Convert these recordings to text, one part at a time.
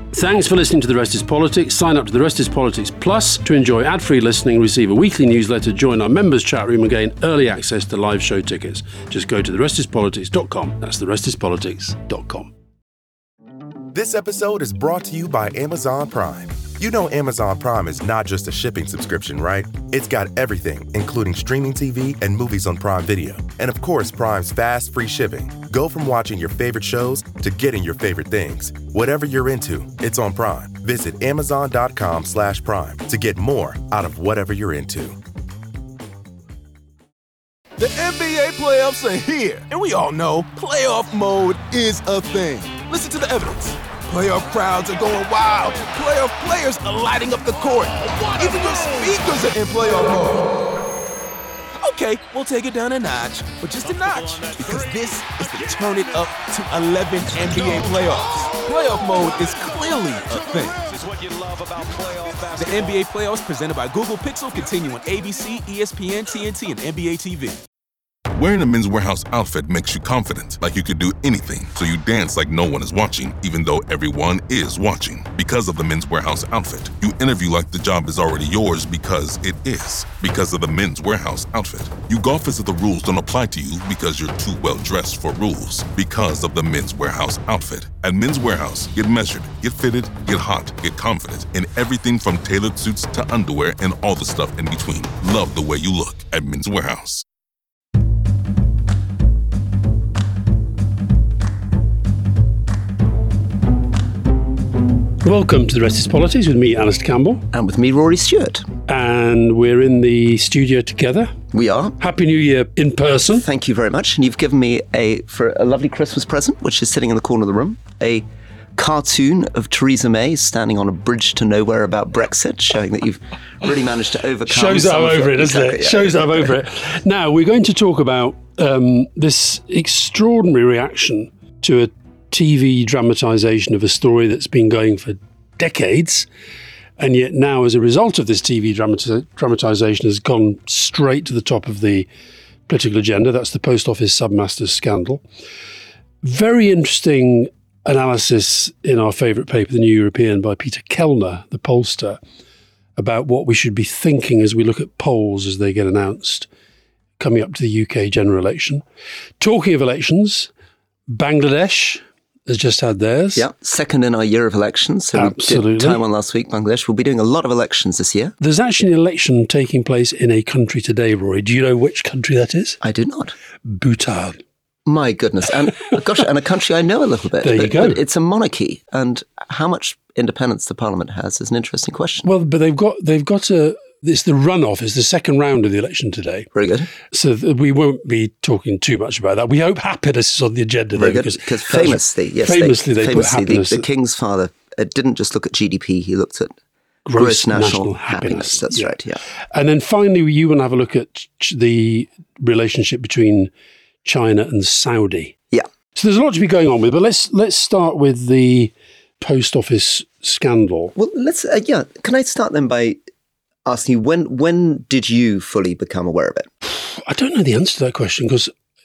Thanks for listening to The Rest is Politics. Sign up to The Rest is Politics Plus to enjoy ad-free listening, receive a weekly newsletter, join our members' chat room and gain early access to live show tickets. Just go to therestispolitics.com. That's therestispolitics.com. This episode is brought to you by Amazon Prime. You know Amazon Prime is not just a shipping subscription, right? It's got everything, including streaming TV and movies on Prime Video. And of course, Prime's fast, free shipping. Go from watching your favorite shows to getting your favorite things. Whatever you're into, it's on Prime. Visit Amazon.com/Prime to get more out of whatever you're into. The NBA playoffs are here, and we all know playoff mode is a thing. Listen to the evidence. Playoff crowds are going wild. Playoff players are lighting up the court. Even your speakers are in playoff mode. Okay, we'll take it down a notch, but just a notch, because this is the turn it up to 11 NBA playoffs. Playoff mode is clearly a thing. The NBA playoffs presented by Google Pixel continue on ABC, ESPN, TNT, and NBA TV. Wearing a Men's Wearhouse outfit makes you confident, like you could do anything, so you dance like no one is watching, even though everyone is watching. Because of the Men's Wearhouse outfit, you interview like the job is already yours because it is. Because of the Men's Wearhouse outfit, you golf as if the rules don't apply to you because you're too well dressed for rules. Because of the Men's Wearhouse outfit. At Men's Wearhouse, get measured, get fitted, get hot, get confident in everything from tailored suits to underwear and all the stuff in between. Love the way you look at Men's Wearhouse. Welcome to The Rest is Politics with me, Alistair Campbell. And with me, Rory Stewart. And we're in the studio together. We are. Happy New Year in person. Thank you very much. And you've given me for a lovely Christmas present, which is sitting in the corner of the room, a cartoon of Theresa May standing on a bridge to nowhere about Brexit, showing that you've really managed to overcome. Shows that I'm over it, doesn't it? Shows that I'm over it. Now, we're going to talk about this extraordinary reaction to a TV dramatisation of a story that's been going for decades, and yet now, as a result of this TV dramatisation, has gone straight to the top of the political agenda. That's the Post Office submasters scandal. Very interesting analysis in our favourite paper, The New European, by Peter Kellner, the pollster, about what we should be thinking as we look at polls as they get announced coming up to the UK general election. Talking of elections, Bangladesh has just had theirs. Yeah, second in our year of elections. So absolutely. We did Taiwan last week, Bangladesh. We'll be doing a lot of elections this year. There's actually an election taking place in a country today, Rory. Do you know which country that is? I do not. Bhutan. My goodness. And gosh, and a country I know a little bit. There you go. But it's a monarchy. And how much independence the parliament has is an interesting question. Well, but they've got it's the runoff, it's the second round of the election today. Very good. So we won't be talking too much about that. We hope happiness is on the agenda. Very good. Because famously, they put happiness. The King's father didn't just look at GDP, he looked at gross national happiness. That's right, yeah. And then finally, you want to have a look at the relationship between China and Saudi. Yeah. So there's a lot to be going on with, but let's start with the Post Office scandal. Well, can I start then by asking you, when did you fully become aware of it? I don't know the answer to that question because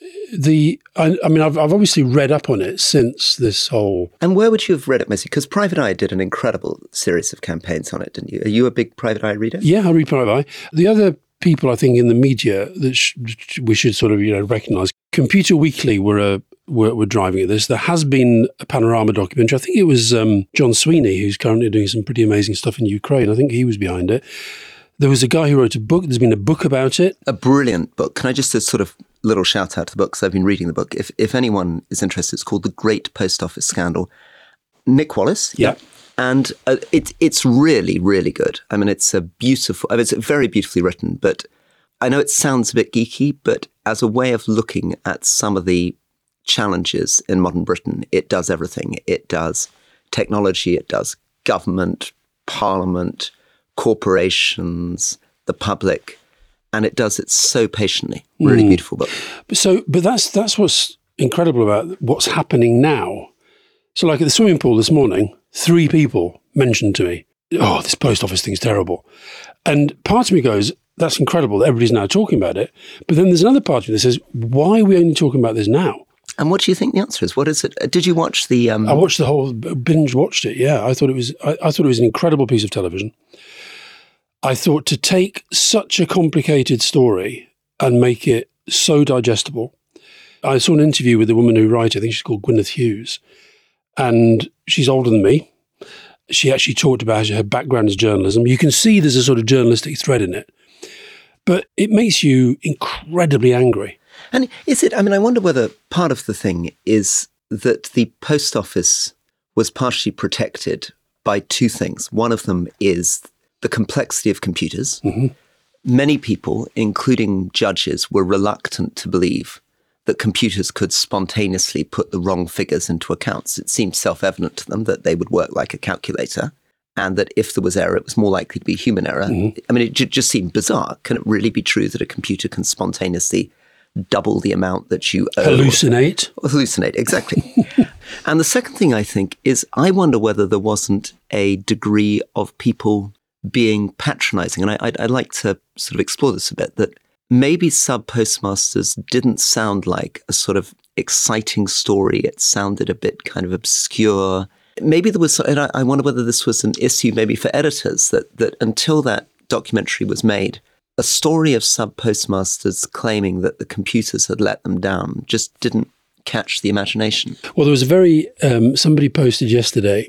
I've obviously read up on it since this whole... And where would you have read it mostly? Because Private Eye did an incredible series of campaigns on it, didn't you? Are you a big Private Eye reader? Yeah, I read Private Eye. The other people, I think, in the media that we should sort of recognise, Computer Weekly were driving at this. There has been a Panorama documentary. I think it was John Sweeney, who's currently doing some pretty amazing stuff in Ukraine. I think he was behind it. There was a guy who wrote a book. There's been a book about it. A brilliant book. Can I just a sort of little shout out to the book? Because I've been reading the book. If anyone is interested, it's called The Great Post Office Scandal. Nick Wallace. Yeah. And it's really, really good. I mean, it's very beautifully written, but I know it sounds a bit geeky, but as a way of looking at some of the challenges in modern Britain, it does everything. It does technology, it does government, parliament, corporations, the public, and it does it so patiently. Really beautiful book. But that's what's incredible about what's happening now. So like at the swimming pool this morning, 3 people mentioned to me, oh, this post office thing's terrible. And part of me goes, that's incredible that everybody's now talking about it. But then there's another part of me that says, why are we only talking about this now? And what do you think the answer is? What is it? Did you watch the? I watched the whole binge. Watched it. Yeah, I thought it was. I thought it was an incredible piece of television. I thought to take such a complicated story and make it so digestible. I saw an interview with the woman who wrote it. I think she's called Gwyneth Hughes, and she's older than me. She actually talked about her background as journalism. You can see there's a sort of journalistic thread in it, but it makes you incredibly angry. And is it, I mean, I wonder whether part of the thing is that the post office was partially protected by two things. One of them is the complexity of computers. Mm-hmm. Many people, including judges, were reluctant to believe that computers could spontaneously put the wrong figures into accounts. It seemed self-evident to them that they would work like a calculator, and that if there was error, it was more likely to be human error. Mm-hmm. I mean, it just seemed bizarre. Can it really be true that a computer can spontaneously double the amount that you owe? Hallucinate, exactly. And the second thing I think is, I wonder whether there wasn't a degree of people being patronizing. And I'd like to sort of explore this a bit, that maybe sub-postmasters didn't sound like a sort of exciting story. It sounded a bit kind of obscure. Maybe there was, and I wonder whether this was an issue maybe for editors, that until that documentary was made, a story of sub-postmasters claiming that the computers had let them down just didn't catch the imagination. Well, there was a very, somebody posted yesterday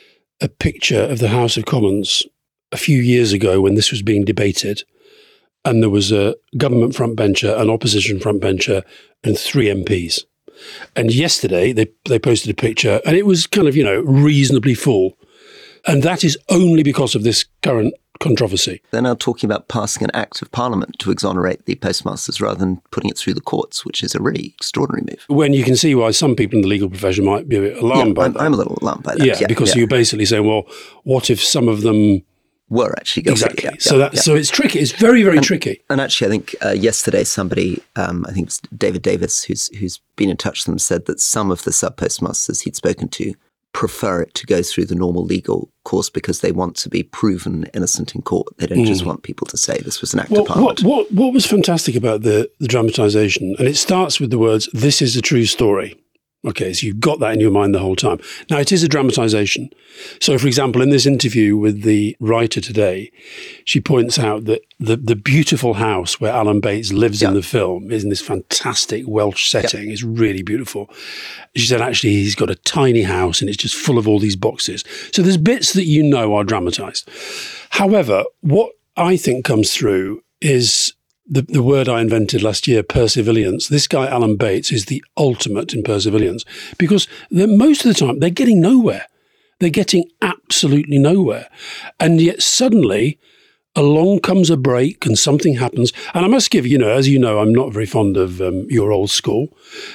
a picture of the House of Commons a few years ago when this was being debated, and there was a government frontbencher, an opposition frontbencher, and 3 MPs. And yesterday they posted a picture, and it was kind of, reasonably full. And that is only because of this current controversy. They're now talking about passing an act of parliament to exonerate the postmasters rather than putting it through the courts, which is a really extraordinary move. When you can see why some people in the legal profession might be a bit alarmed by that. I'm a little alarmed by that. Yeah, because you're basically saying, well, what if some of them were actually guilty? Exactly. So it's tricky. It's very, very tricky. And actually, I think yesterday somebody, I think it was David Davis, who's been in touch with them, said that some of the sub-postmasters he'd spoken to prefer it to go through the normal legal course because they want to be proven innocent in court. They don't just want people to say this was an act of parliament. What was fantastic about the dramatisation, and it starts with the words, "This is a true story." Okay, so you've got that in your mind the whole time. Now, it is a dramatisation. So, for example, in this interview with the writer today, she points out that the beautiful house where Alan Bates lives in the film is in this fantastic Welsh setting. It's really beautiful. She said, actually, he's got a tiny house and it's just full of all these boxes. So there's bits that are dramatised. However, what I think comes through is the word I invented last year, perseverance. This guy, Alan Bates, is the ultimate in perseverance because most of the time they're getting nowhere. They're getting absolutely nowhere. And yet suddenly along comes a break and something happens. And I must give, as you know, I'm not very fond of your old school.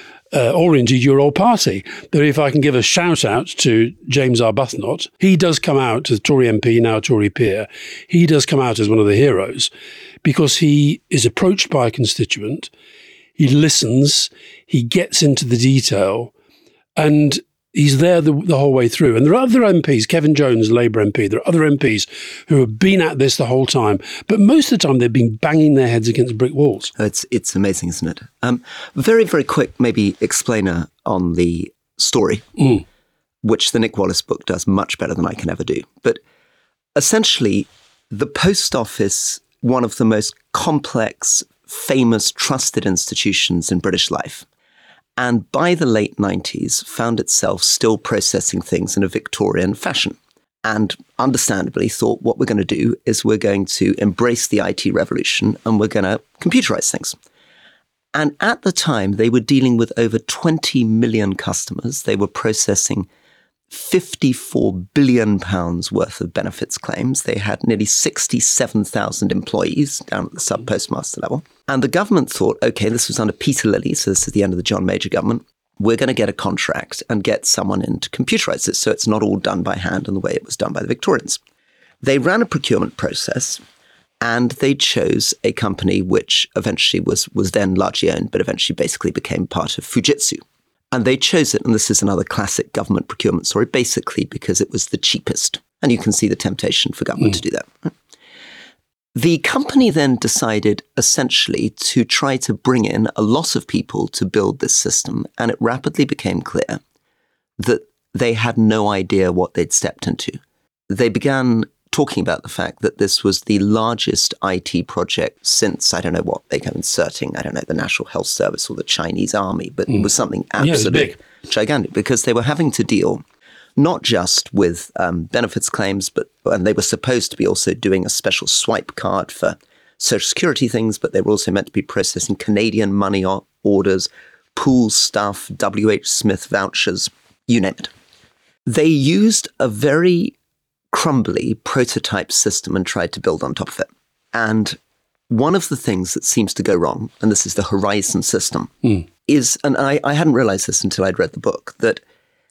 Or indeed your old party. But if I can give a shout out to James Arbuthnot, he does come out as Tory MP, now Tory peer. He does come out as one of the heroes because he is approached by a constituent, he listens, he gets into the detail, and he's there the whole way through. And there are other MPs, Kevin Jones, Labour MP, there are other MPs who have been at this the whole time, but most of the time they've been banging their heads against brick walls. It's amazing, isn't it? Very, very quick, maybe explainer on the story, which the Nick Wallace book does much better than I can ever do. But essentially, the post office, one of the most complex, famous, trusted institutions in British life, and by the late 90s found itself still processing things in a Victorian fashion. And understandably thought, what we're going to do is we're going to embrace the IT revolution and we're going to computerize things. And at the time, they were dealing with over 20 million customers. They were processing £54 billion worth of benefits claims. They had nearly 67,000 employees down at the sub-postmaster level. And the government thought, okay, this was under Peter Lilly, so this is the end of the John Major government. We're going to get a contract and get someone in to computerize this so it's not all done by hand in the way it was done by the Victorians. They ran a procurement process and they chose a company which eventually was then largely owned, but eventually basically became part of Fujitsu. And they chose it, and this is another classic government procurement story, basically because it was the cheapest. And you can see the temptation for government to do that. The company then decided essentially to try to bring in a lot of people to build this system, and it rapidly became clear that they had no idea what they'd stepped into. They began talking about the fact that this was the largest IT project since, I don't know what, they go inserting, I don't know, the National Health Service or the Chinese Army, but it was something absolutely gigantic, because they were having to deal not just with benefits claims, and they were supposed to be also doing a special swipe card for Social Security things, but they were also meant to be processing Canadian money orders, pool stuff, W.H. Smith vouchers, you name it. They used a very crumbly prototype system and tried to build on top of it. And one of the things that seems to go wrong, and this is the Horizon system, is, and I hadn't realized this until I'd read the book, that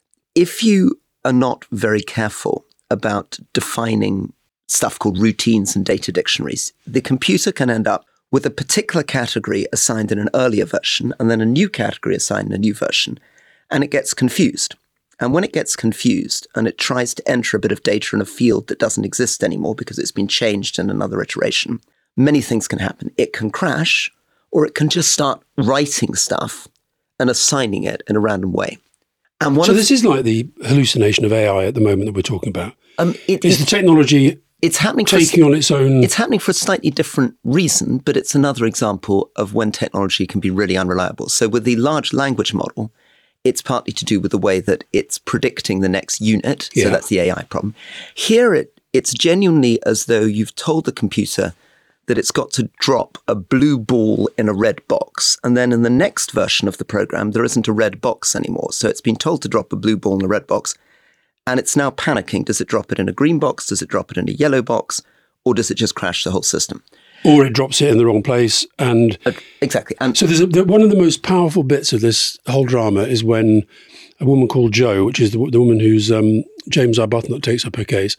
if you are not very careful about defining stuff called routines and data dictionaries, the computer can end up with a particular category assigned in an earlier version and then a new category assigned in a new version, and it gets confused. And when it gets confused and it tries to enter a bit of data in a field that doesn't exist anymore because it's been changed in another iteration, many things can happen. It can crash, or it can just start writing stuff and assigning it in a random way. And so this is like the hallucination of AI at the moment that we're talking about. Is the technology taking on its own? It's happening for a slightly different reason, but it's another example of when technology can be really unreliable. So with the large language model, it's partly to do with the way that it's predicting the next unit. So that's the AI problem. Here, it's genuinely as though you've told the computer that it's got to drop a blue ball in a red box. And then in the next version of the program, there isn't a red box anymore. So it's been told to drop a blue ball in a red box. And it's now panicking. Does it drop it in a green box? Does it drop it in a yellow box? Or does it just crash the whole system? Or it drops it in the wrong place. And exactly. And so there's one of the most powerful bits of this whole drama is when a woman called Jo, which is the woman who's James Arbuthnot takes up her case,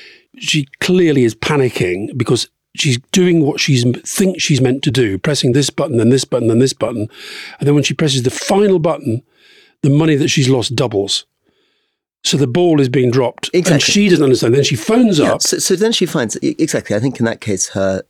she clearly is panicking because she's doing what she thinks she's meant to do, pressing this button, then this button, then this button. And then when she presses the final button, the money that she's lost doubles. So the ball is being dropped. Exactly. And she doesn't understand. Then she phones up. So then she finds, exactly, I think in that case,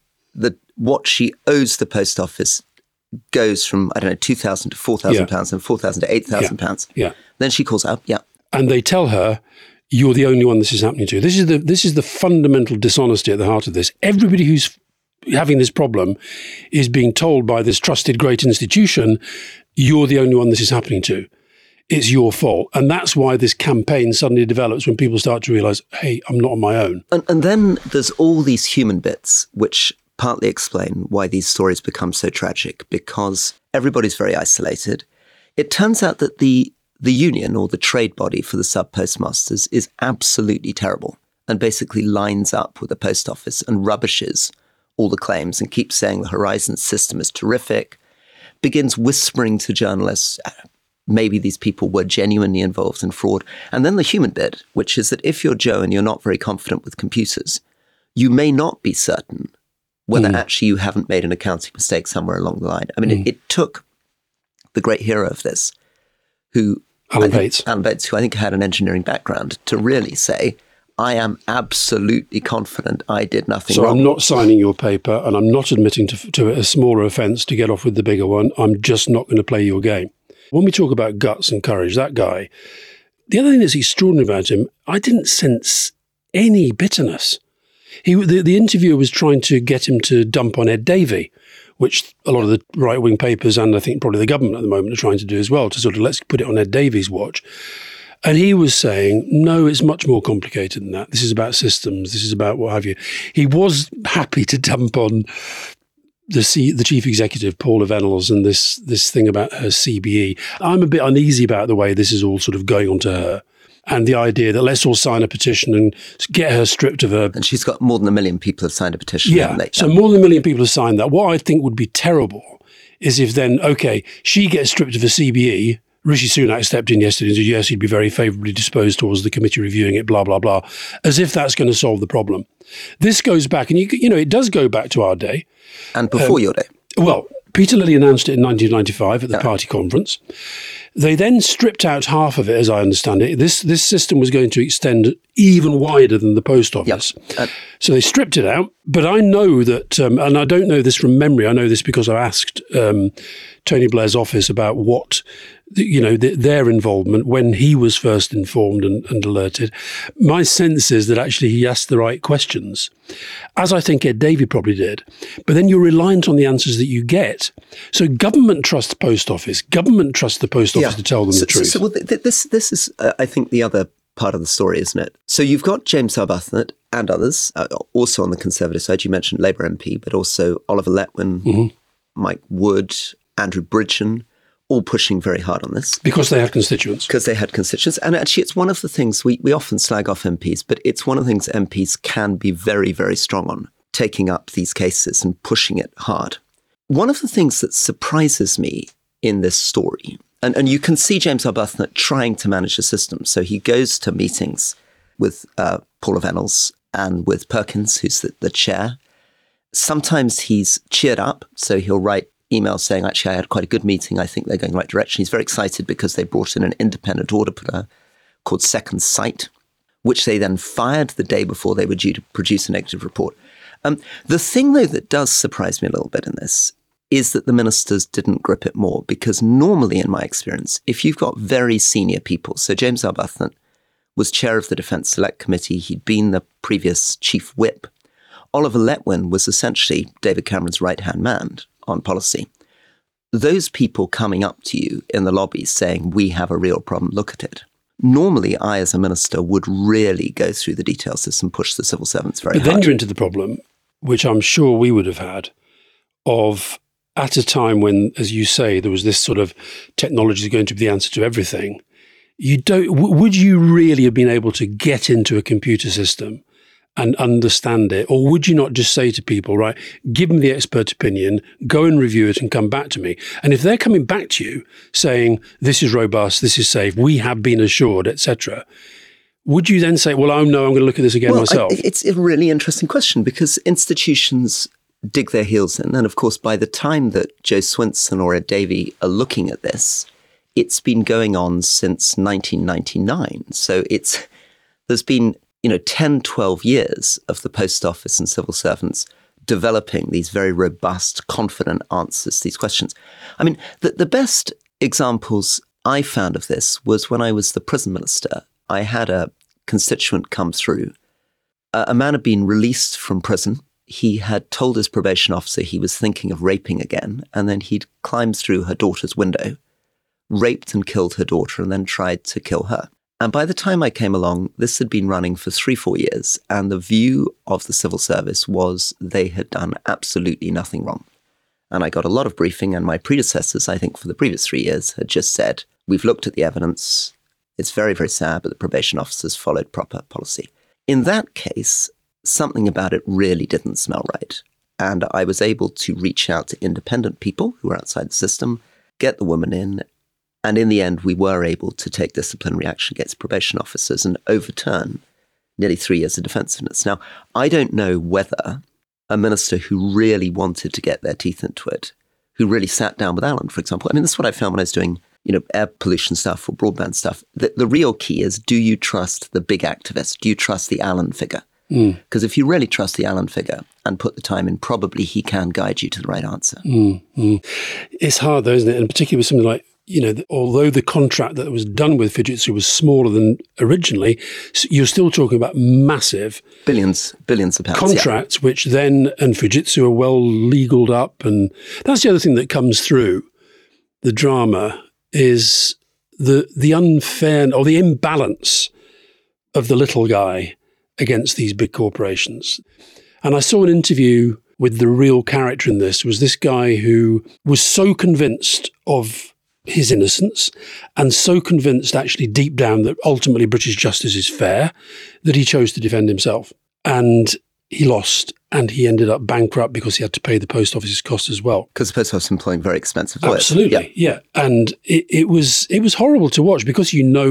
what she owes the post office goes from, I don't know, £2,000 to £4,000 and £4,000 to £8,000. Yeah. Then she calls up, and they tell her, you're the only one this is happening to. This is the fundamental dishonesty at the heart of this. Everybody who's having this problem is being told by this trusted great institution, you're the only one this is happening to. It's your fault. And that's why this campaign suddenly develops when people start to realise, hey, I'm not on my own. And then there's all these human bits which partly explain why these stories become so tragic, because everybody's very isolated. It turns out that the union, or the trade body for the sub-postmasters, is absolutely terrible and basically lines up with the post office and rubbishes all the claims and keeps saying the Horizon system is terrific, begins whispering to journalists, maybe these people were genuinely involved in fraud. And then the human bit, which is that if you're Jo and you're not very confident with computers, you may not be certain whether actually you haven't made an accounting mistake somewhere along the line. I mean, it took the great hero of this, Alan Bates, who I think had an engineering background, to really say, I am absolutely confident I did nothing wrong. So I'm not signing your paper and I'm not admitting to a smaller offence to get off with the bigger one. I'm just not going to play your game. When we talk about guts and courage, that guy, the other thing that's extraordinary about him, I didn't sense any bitterness. The interviewer was trying to get him to dump on Ed Davey, which a lot of the right-wing papers and I think probably the government at the moment are trying to do as well, to sort of let's put it on Ed Davey's watch. And he was saying, no, it's much more complicated than that. This is about systems. This is about what have you. He was happy to dump on the chief executive, Paula Venables, and this thing about her CBE. I'm a bit uneasy about the way this is all sort of going on to her. And the idea that let's all sign a petition and get her stripped of her. And she's got more than 1 million people have signed a petition. Yeah, so more than 1 million people have signed that. What I think would be terrible is if then, okay, she gets stripped of her CBE. Rishi Sunak stepped in yesterday and said, yes, he'd be very favourably disposed towards the committee reviewing it, blah, blah, blah, as if that's going to solve the problem. This goes back, and you know, it does go back to our day. And before your day. Well, Peter Lilly announced it in 1995 at the party conference. They then stripped out half of it, as I understand it. This system was going to extend even wider than the post office. So they stripped it out. But I know that, and I don't know this from memory, I know this because I asked Tony Blair's office about what, their involvement when he was first informed and alerted. My sense is that actually he asked the right questions, as I think Ed Davey probably did. But then you're reliant on the answers that you get. So government trusts the post office. Government trusts the post office to tell them the truth. This is, I think, the other part of the story, isn't it? So you've got James Arbuthnot and others, also on the Conservative side. You mentioned Labour MP, but also Oliver Letwin, Mike Wood, Andrew Bridgen, all pushing very hard on this. Because they had constituents. And actually, it's one of the things we often slag off MPs, but it's one of the things MPs can be very, very strong on, taking up these cases and pushing it hard. One of the things that surprises me in this story, and you can see James Arbuthnot trying to manage the system. So he goes to meetings with Paula Venables and with Perkins, who's the chair. Sometimes he's cheered up, so he'll write emails saying, actually, I had quite a good meeting. I think they're going the right direction. He's very excited because they brought in an independent auditor called Second Sight, which they then fired the day before they were due to produce a negative report. The thing, though, that does surprise me a little bit in this is that the ministers didn't grip it more, because normally, in my experience, if you've got very senior people, so James Arbuthnot was chair of the Defence Select Committee, he'd been the previous chief whip. Oliver Letwin was essentially David Cameron's right-hand man on policy. Those people coming up to you in the lobbies saying, we have a real problem, look at it. Normally, I, as a minister, would really go through the details of this and push the civil servants very hard. But then you're into the problem, which I'm sure we would have had, of at a time when, as you say, there was this sort of technology is going to be the answer to everything. Would you really have been able to get into a computer system and understand it? Or would you not just say to people, right, give them the expert opinion, go and review it and come back to me? And if they're coming back to you saying, this is robust, this is safe, we have been assured, etc., would you then say, well, I'm going to look at this again myself? It's a really interesting question, because institutions dig their heels in. And of course, by the time that Joe Swinson or Ed Davey are looking at this, it's been going on since 1999. So there's been 10, 12 years of the post office and civil servants developing these very robust, confident answers to these questions. I mean, the best examples I found of this was when I was the prison minister. I had a constituent come through. A man had been released from prison. He had told his probation officer he was thinking of raping again, and then he'd climbed through her daughter's window, raped and killed her daughter, and then tried to kill her. And by the time I came along, this had been running for 3-4 years, and the view of the civil service was they had done absolutely nothing wrong. And I got a lot of briefing, and my predecessors, I think for the previous 3 years, had just said, we've looked at the evidence, it's very, very sad, but the probation officers followed proper policy. In that case, something about it really didn't smell right. And I was able to reach out to independent people who were outside the system, get the woman in, and in the end, we were able to take disciplinary action against probation officers and overturn nearly 3 years of defensiveness. Now, I don't know whether a minister who really wanted to get their teeth into it, who really sat down with Alan, for example. I mean, that's what I found when I was doing, air pollution stuff or broadband stuff. The real key is, do you trust the big activist? Do you trust the Alan figure? Because if you really trust the Alan figure and put the time in, probably he can guide you to the right answer. It's hard though, isn't it? And particularly with something like, although the contract that was done with Fujitsu was smaller than originally, you're still talking about massive billions of pounds contracts, which then, and Fujitsu are well legaled up. And that's the other thing that comes through the drama is the unfair or the imbalance of the little guy against these big corporations. And I saw an interview with the real character in this, was this guy who was so convinced of his innocence and so convinced actually deep down that ultimately British justice is fair, that he chose to defend himself. And he lost, and he ended up bankrupt because he had to pay the post office's costs as well. Because the post office employing very expensive lawyers. Absolutely, yeah. And it was horrible to watch because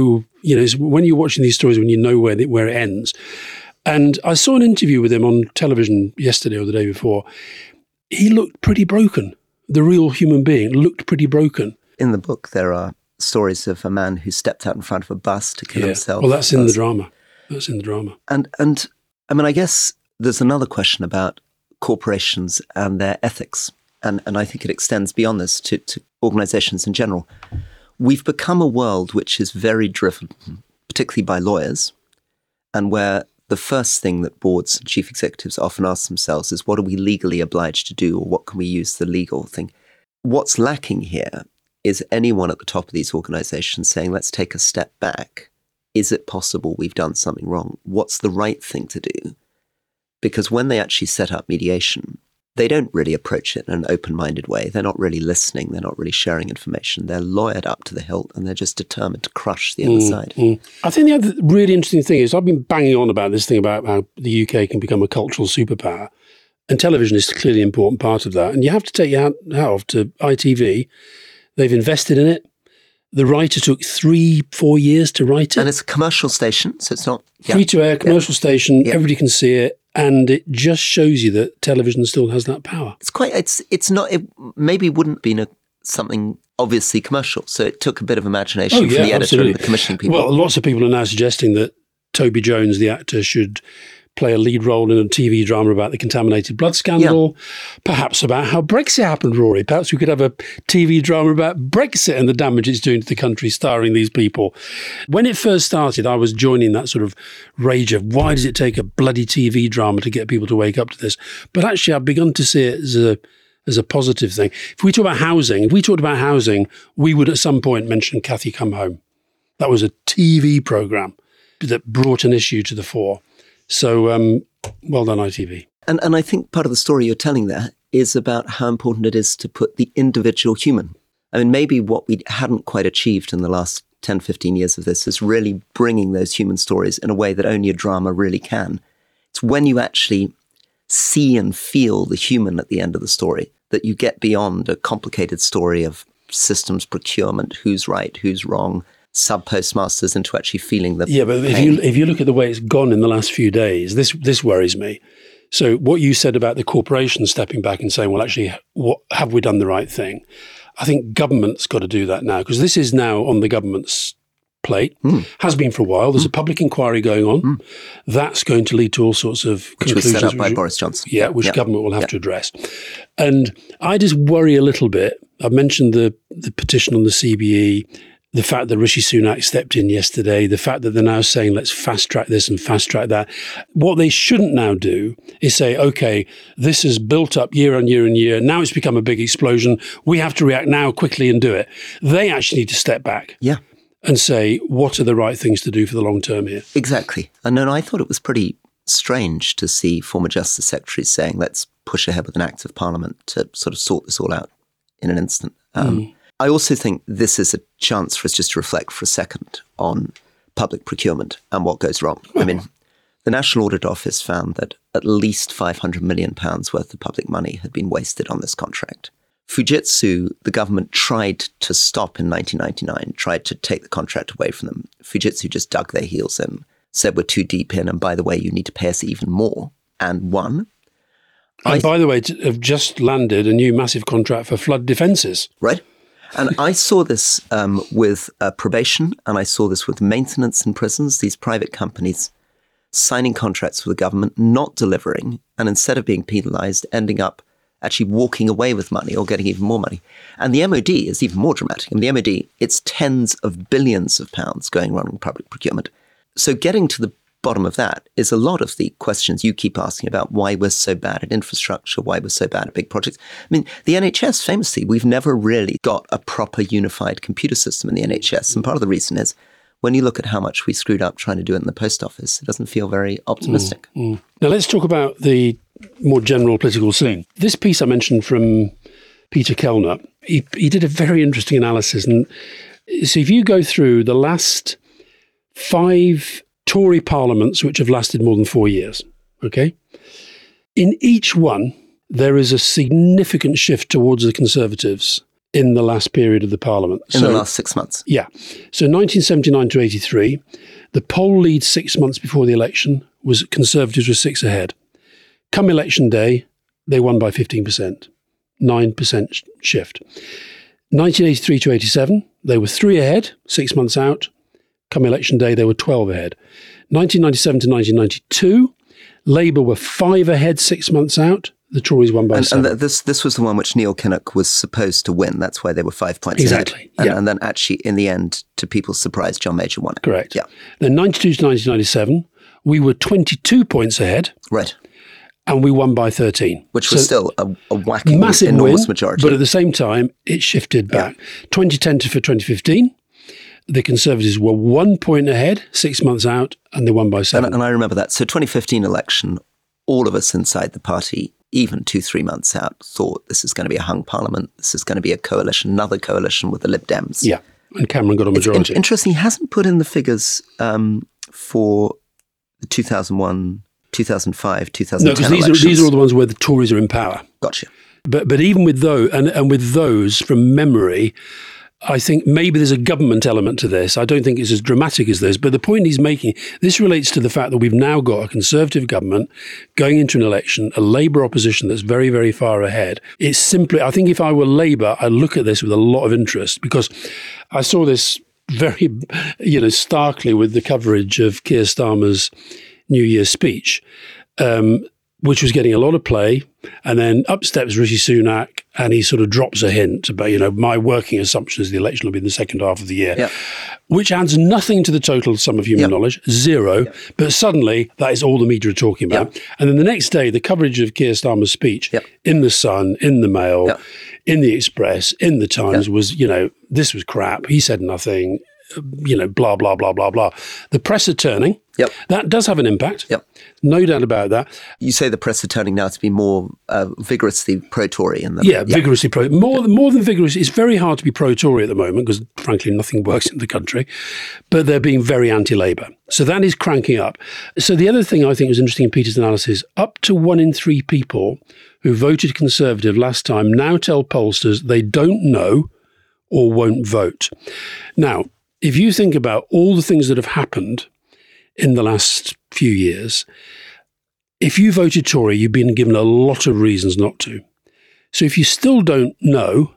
when you're watching these stories, when you know where it ends. And I saw an interview with him on television yesterday or the day before. He looked pretty broken. The real human being looked pretty broken. In the book, there are stories of a man who stepped out in front of a bus to kill himself. Well, that's in the drama. And I mean, I guess there's another question about corporations and their ethics. And I think it extends beyond this to organizations in general. We've become a world which is very driven, particularly by lawyers, and where the first thing that boards and chief executives often ask themselves is, what are we legally obliged to do, or what can we use the legal thing? What's lacking here is anyone at the top of these organizations saying, let's take a step back. Is it possible we've done something wrong? What's the right thing to do? Because when they actually set up mediation, they don't really approach it in an open-minded way. They're not really listening. They're not really sharing information. They're lawyered up to the hilt, and they're just determined to crush the other side. I think the other really interesting thing is I've been banging on about this thing about how the UK can become a cultural superpower, and television is clearly an important part of that. And you have to take your hat off to ITV. They've invested in it. The writer took 3-4 years to write it. And it's a commercial station, so it's not... Free-to-air, commercial station, everybody can see it. And it just shows you that television still has that power. It's not, it maybe wouldn't be something obviously commercial. So it took a bit of imagination from the editor and the commissioning people. Well, lots of people are now suggesting that Toby Jones, the actor, should play a lead role in a TV drama about the contaminated blood scandal, perhaps about how Brexit happened, Rory. Perhaps we could have a TV drama about Brexit and the damage it's doing to the country, starring these people. When it first started, I was joining that sort of rage of, why does it take a bloody TV drama to get people to wake up to this? But actually, I've begun to see it as a positive thing. If we talked about housing, we would at some point mention Cathy Come Home. That was a TV programme that brought an issue to the fore. So, well done, ITV. And I think part of the story you're telling there is about how important it is to put the individual human. I mean, maybe what we hadn't quite achieved in the last 10, 15 years of this is really bringing those human stories in a way that only a drama really can. It's when you actually see and feel the human at the end of the story that you get beyond a complicated story of systems procurement, who's right, who's wrong, sub-postmasters, into actually feeling the but pain. if you look at the way it's gone in the last few days, this worries me. So what you said about the corporations stepping back and saying, well, actually, what have we done the right thing? I think government's got to do that now, because this is now on the government's plate, has been for a while. There's a public inquiry going on. That's going to lead to all sorts of which conclusions. was set up by Boris Johnson. Yeah, which government will have to address. And I just worry a little bit. I've mentioned the petition on the CBE, the fact that Rishi Sunak stepped in yesterday, the fact that they're now saying, let's fast track this and fast track that. What they shouldn't now do is say, okay, this has built up year on year and year. Now it's become a big explosion. We have to react now quickly and do it. They actually need to step back and say, what are the right things to do for the long term here? Exactly. And then I thought it was pretty strange to see former Justice Secretaries saying, let's push ahead with an Act of Parliament to sort of sort this all out in an instant. I also think this is a chance for us just to reflect for a second on public procurement and what goes wrong. I mean, the National Audit Office found that at least £500 million worth of public money had been wasted on this contract. Fujitsu, the government tried to stop in 1999, tried to take the contract away from them. Fujitsu just dug their heels in, said we're too deep in, and by the way, you need to pay us even more, and won. And by the way, have just landed a new massive contract for flood defences. Right. And I saw this with probation, and I saw this with maintenance in prisons, these private companies signing contracts with the government, not delivering, and instead of being penalised, ending up actually walking away with money or getting even more money. And the MOD is even more dramatic. In the MOD, it's tens of billions of pounds going wrong in public procurement. So getting to the bottom of that is a lot of the questions you keep asking about why we're so bad at infrastructure, why we're so bad at big projects. I mean, the NHS, famously, we've never really got a proper unified computer system in the NHS. And part of the reason is when you look at how much we screwed up trying to do it in the post office, it doesn't feel very optimistic. Now, let's talk about the more general political scene. This piece I mentioned from Peter Kellner, he did a very interesting analysis. And so if you go through the last 5 Tory parliaments which have lasted more than 4 years, okay? In each one, there is a significant shift towards the Conservatives in the last period of the parliament. In the last 6 months. Yeah. So 1979 to 83, the poll lead 6 months before the election was Conservatives were 6 ahead. Come election day, they won by 15%, 9% shift. 1983 to 87, they were 3 ahead, 6 months out. Come election day, they were 12 ahead. 1997 to 1992, Labour were 5 ahead 6 months out. The Tories won by 7. And this was the one which Neil Kinnock was supposed to win. That's why they were 5 points exactly, ahead. And then actually, in the end, to people's surprise, John Major won it. Correct. Yeah. Then 92 to 1997, we were 22 points ahead. Right. And we won by 13. Which was still a whacking, massive enormous win, majority. But at the same time, it shifted back. 2010 for 2015, the Conservatives were 1 point ahead 6 months out, and they won by 7. And I remember that. So 2015 election, all of us inside the party, even 2-3 months out, thought this is going to be a hung parliament. This is going to be a coalition, another coalition with the Lib Dems. Yeah, and Cameron got a majority. It's interesting, he hasn't put in the figures for the 2001, 2005, 2010 No, because these are all the ones where the Tories are in power. Gotcha. But even with those, and with those, from memory, I think maybe there's a government element to this. I don't think it's as dramatic as this, but the point he's making, this relates to the fact that we've now got a Conservative government going into an election, a Labour opposition that's very, very far ahead. It's simply, I think if I were Labour, I'd look at this with a lot of interest, because I saw this very, starkly with the coverage of Keir Starmer's New Year's speech, which was getting a lot of play. And then up steps Rishi Sunak, and he sort of drops a hint about, my working assumption is the election will be in the second half of the year, which adds nothing to the total sum of human knowledge, zero. But suddenly that is all the media are talking about. And then the next day, the coverage of Keir Starmer's speech in The Sun, in the Mail, in the Express, in the Times was, this was crap. He said nothing. Blah, blah, blah, blah, blah. The press are turning. That does have an impact. No doubt about that. You say the press are turning now to be more vigorously pro-Tory. Vigorously pro. More than vigorous. It's very hard to be pro-Tory at the moment because, frankly, nothing works in the country. But they're being very anti-Labour. So that is cranking up. So the other thing I think was interesting in Peter's analysis, up to 1 in 3 people who voted Conservative last time now tell pollsters they don't know or won't vote. Now, if you think about all the things that have happened in the last few years, if you voted Tory, you've been given a lot of reasons not to. So if you still don't know,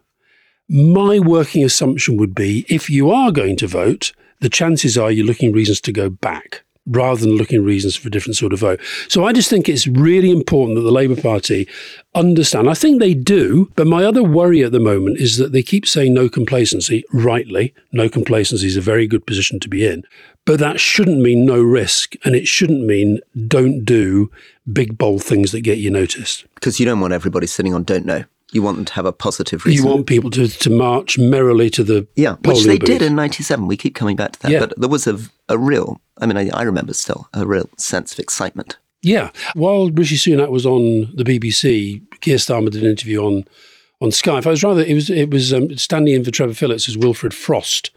my working assumption would be if you are going to vote, the chances are you're looking reasons to go back rather than looking reasons for a different sort of vote. So I just think it's really important that the Labour Party understand. I think they do, but my other worry at the moment is that they keep saying no complacency, rightly. No complacency is a very good position to be in. But that shouldn't mean no risk, and it shouldn't mean don't do big, bold things that get you noticed. Because you don't want everybody sitting on don't know. You want them to have a positive reason. You want people to march merrily to the polling which they booth. did in 97. We keep coming back to that. But there was a real, I remember still, a real sense of excitement. Yeah. While Rishi Sunak was on the BBC, Keir Starmer did an interview on Sky. If I was rather, it was standing in for Trevor Phillips as Wilfred Frost,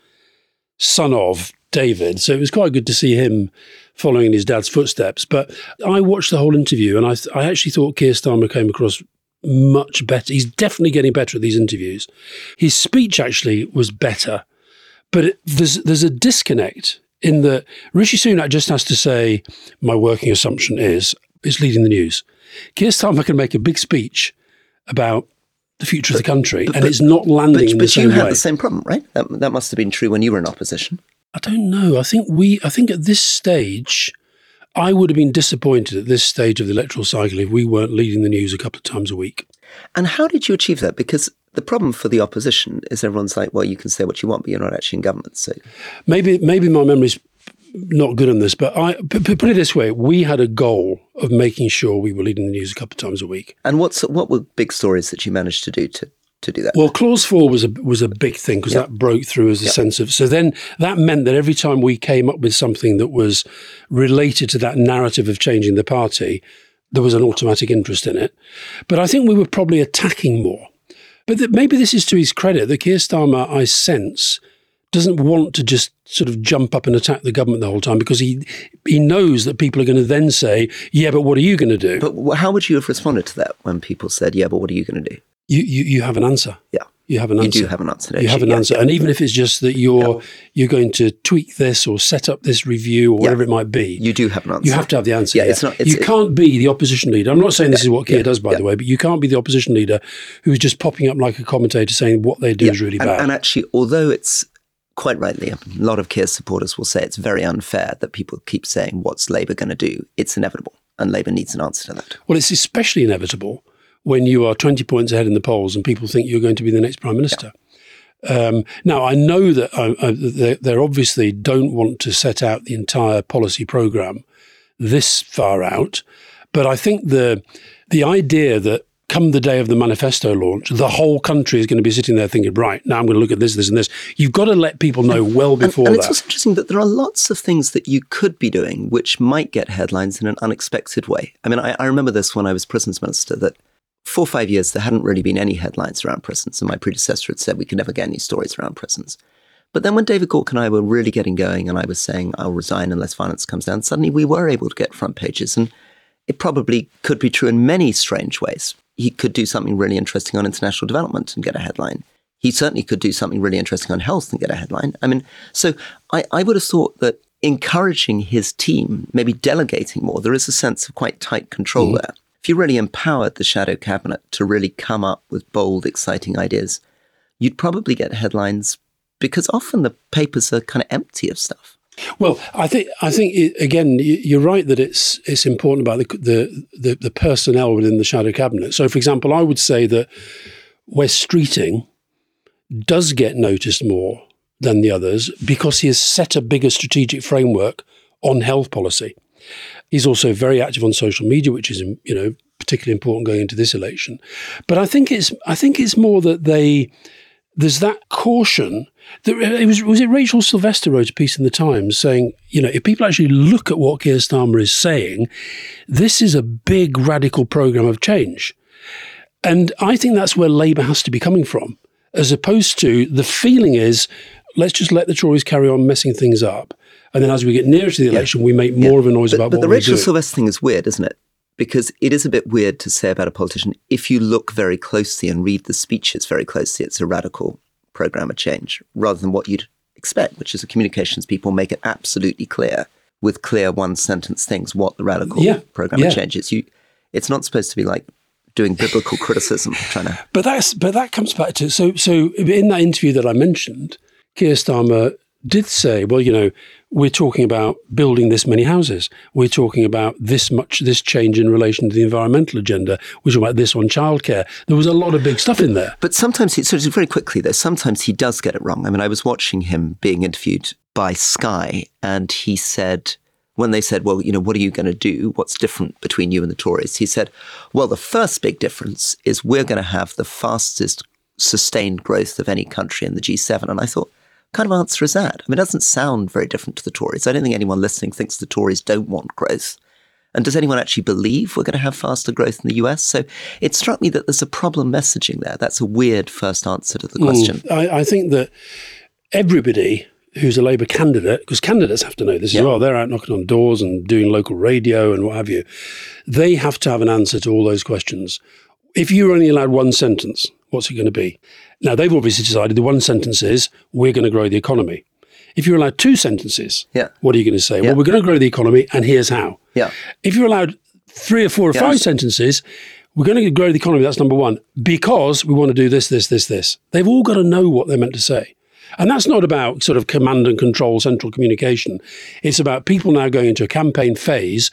son of David. So it was quite good to see him following in his dad's footsteps. But I watched the whole interview, and I actually thought Keir Starmer came across much better. He's definitely getting better at these interviews. His speech actually was better, but there's a disconnect in that Rishi Sunak just has to say, my working assumption is leading the news. Keir Starmer can make a big speech about the future of the country, and it's not landing in the same way. But you had the same problem, right? That must have been true when you were in opposition. I don't know. I think at this stage, I would have been disappointed at this stage of the electoral cycle if we weren't leading the news a couple of times a week. And how did you achieve that? Because the problem for the opposition is everyone's like, well, you can say what you want, but you're not actually in government. So maybe my memory's not good on this, but put it this way: we had a goal of making sure we were leading the news a couple of times a week. And what were big stories that you managed to do to do that? Well, Clause 4 was a big thing because that broke through as a sense of. So then that meant that every time we came up with something that was related to that narrative of changing the party, there was an automatic interest in it. But I think we were probably attacking more. But maybe this is to his credit that Keir Starmer, I sense, doesn't want to just sort of jump up and attack the government the whole time because he knows that people are going to then say, yeah, but what are you going to do? But how would you have responded to that when people said, yeah, but what are you going to do? You have an answer. Yeah. You have an answer. You do have an answer. You have an answer. And even if it's just that you're going to tweak this or set up this review or whatever it might be. You do have an answer. You have to have the answer. Yeah, you can't be the opposition leader. I'm not saying this is what Keir does, by the way, but you can't be the opposition leader who's just popping up like a commentator saying what they do is really bad. And actually, although it's quite rightly, a lot of Keir's supporters will say it's very unfair that people keep saying, what's Labour going to do? It's inevitable. And Labour needs an answer to that. Well, it's especially inevitable when you are 20 points ahead in the polls and people think you're going to be the next Prime Minister. Now, I know that they obviously don't want to set out the entire policy programme this far out, but I think the idea that come the day of the manifesto launch, the whole country is going to be sitting there thinking, right, now I'm going to look at this, this and this. You've got to let people know well before that. And it's also interesting that there are lots of things that you could be doing which might get headlines in an unexpected way. I mean, I remember this when I was Prisons Minister, that 4 or 5 years there hadn't really been any headlines around prisons, and my predecessor had said we could never get any stories around prisons. But then when David Gauke and I were really getting going and I was saying I'll resign unless violence comes down, suddenly we were able to get front pages, and it probably could be true in many strange ways. He could do something really interesting on international development and get a headline. He certainly could do something really interesting on health and get a headline. I mean, so I would have thought that encouraging his team, maybe delegating more, there is a sense of quite tight control there. If you really empowered the shadow cabinet to really come up with bold, exciting ideas, you'd probably get headlines because often the papers are kind of empty of stuff. Well, I think again, you're right that it's important about the personnel within the shadow cabinet. So, for example, I would say that Wes Streeting does get noticed more than the others because he has set a bigger strategic framework on health policy. He's also very active on social media, which is, particularly important going into this election. But I think it's more that there's that caution. Was it Rachel Sylvester wrote a piece in the Times saying, if people actually look at what Keir Starmer is saying, this is a big radical programme of change. And I think that's where Labour has to be coming from, as opposed to the feeling is, let's just let the Tories carry on messing things up. And then as we get nearer to the election, we make more of a noise about what we're doing. But the Rachel Sylvester thing is weird, isn't it? Because it is a bit weird to say about a politician, if you look very closely and read the speeches very closely, it's a radical programme of change, rather than what you'd expect, which is the communications people make it absolutely clear, with clear one-sentence things, what the radical programme of change is. It's not supposed to be like doing biblical criticism, trying to... But that comes back to... So in that interview that I mentioned, Keir Starmer did say, well, we're talking about building this many houses. We're talking about this change in relation to the environmental agenda. We're talking about this on childcare. There was a lot of big stuff in there. But sometimes, very quickly though, sometimes he does get it wrong. I mean, I was watching him being interviewed by Sky, and he said, when they said, well, what are you going to do? What's different between you and the Tories? He said, well, the first big difference is we're going to have the fastest sustained growth of any country in the G7. And I thought, what kind of answer is that? I mean, it doesn't sound very different to the Tories. I don't think anyone listening thinks the Tories don't want growth. And does anyone actually believe we're going to have faster growth in the US? So it struck me that there's a problem messaging there. That's a weird first answer to the question. I think that everybody who's a Labour candidate, because candidates have to know this as well, they're out knocking on doors and doing local radio and what have you, they have to have an answer to all those questions. If you're only allowed one sentence, what's it going to be? Now, they've obviously decided the one sentence is, we're going to grow the economy. If you're allowed two sentences, what are you going to say? Well, we're going to grow the economy, and here's how. If you're allowed 3 or 4 or 5 sentences, we're going to grow the economy, that's number one, because we want to do this, this, this, this. They've all got to know what they're meant to say. And that's not about sort of command and control, central communication. It's about people now going into a campaign phase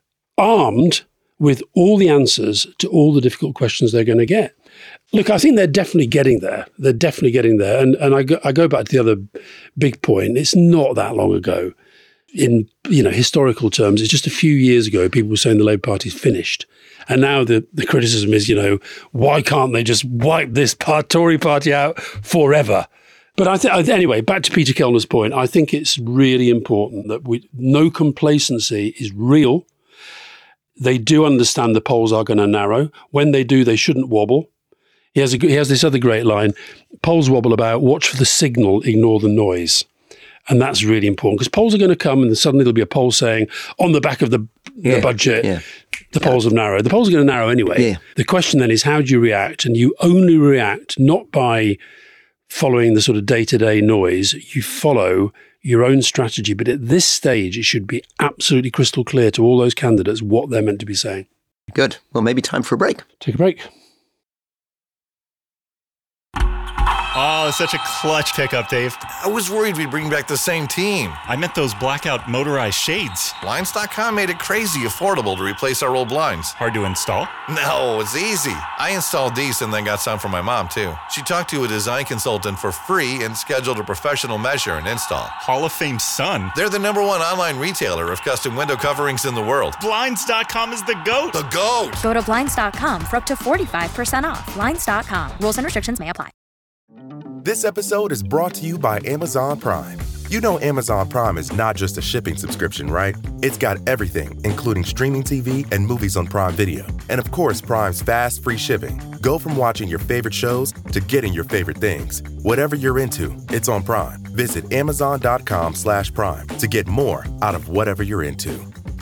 armed with all the answers to all the difficult questions they're going to get. Look, I think they're definitely getting there. They're definitely getting there. And I go back to the other big point. It's not that long ago. In historical terms, it's just a few years ago, people were saying the Labour Party's finished. And now the criticism is, why can't they just wipe this Tory party out forever? But anyway, back to Peter Kellner's point, I think it's really important that no complacency is real. They do understand the polls are going to narrow. When they do, they shouldn't wobble. He has this other great line, polls wobble about, watch for the signal, ignore the noise. And that's really important because polls are going to come and suddenly there'll be a poll saying on the back of the budget, the polls have narrowed. The polls are going to narrow anyway. The question then is, how do you react? And you only react not by following the sort of day-to-day noise. You follow your own strategy. But at this stage, it should be absolutely crystal clear to all those candidates what they're meant to be saying. Good. Well, maybe time for a break. Take a break. Oh, such a clutch pickup, Dave. I was worried we'd bring back the same team. I meant those blackout motorized shades. Blinds.com made it crazy affordable to replace our old blinds. Hard to install? No, it's easy. I installed these and then got some for my mom, too. She talked to a design consultant for free and scheduled a professional measure and install. Hall of Fame son. They're the #1 online retailer of custom window coverings in the world. Blinds.com is the GOAT. The GOAT! Go to Blinds.com for up to 45% off. Blinds.com. Rules and restrictions may apply. This episode is brought to you by Amazon Prime. You know Amazon Prime is not just a shipping subscription, right? It's got everything, including streaming TV and movies on Prime Video. And of course, Prime's fast, free shipping. Go from watching your favorite shows to getting your favorite things. Whatever you're into, it's on Prime. Visit Amazon.com/Prime to get more out of whatever you're into.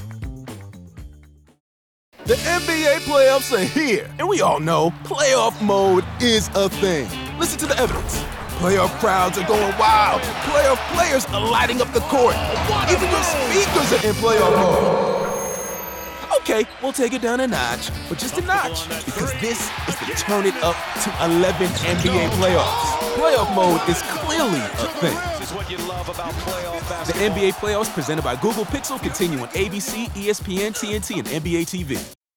The NBA playoffs are here, and we all know playoff mode is a thing. Listen to the evidence. Playoff crowds are going wild. Playoff players are lighting up the court. Even your speakers are in playoff mode. Okay, we'll take it down a notch, but just a notch, because this is the Turn It Up to 11 NBA playoffs. Playoff mode is clearly a thing. The NBA playoffs presented by Google Pixel continue on ABC, ESPN, TNT, and NBA TV.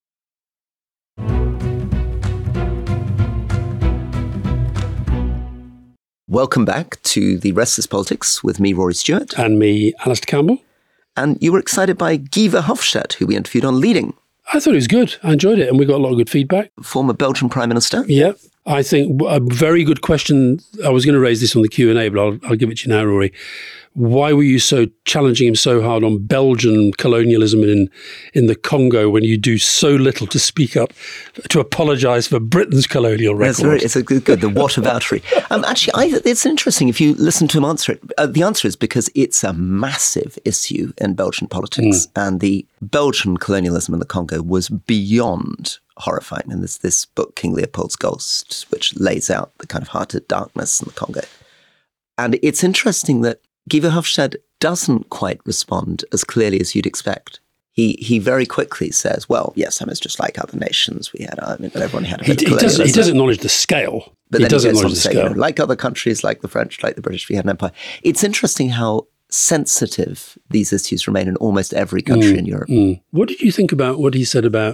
Welcome back to The Restless Politics with me, Rory Stewart. And me, Alistair Campbell. And you were excited by Guy Verhofstadt, who we interviewed on Leading. I thought it was good. I enjoyed it, and we got a lot of good feedback. Former Belgian Prime Minister. Yeah, I think a very good question. I was going to raise this on the Q&A, but I'll give it to you now, Rory. Why were you so challenging him so hard on Belgian colonialism in the Congo when you do so little to speak up, to apologise for Britain's colonial record? It's good, the whataboutery. Actually, it's interesting if you listen to him answer it. The answer is because it's a massive issue in Belgian politics, and the Belgian colonialism in the Congo was beyond horrifying. And there's this book, King Leopold's Ghost, which lays out the kind of hearted darkness in the Congo. And it's interesting that Guy Verhofstadt doesn't quite respond as clearly as you'd expect. He very quickly says, well, yes, it's just like other nations. Everyone had a bit of colonialism. He does acknowledge the scale. But he then he goes on the to say, scale. like other countries, like the French, like the British, we had an empire. It's interesting how sensitive these issues remain in almost every country in Europe. What did you think about what he said about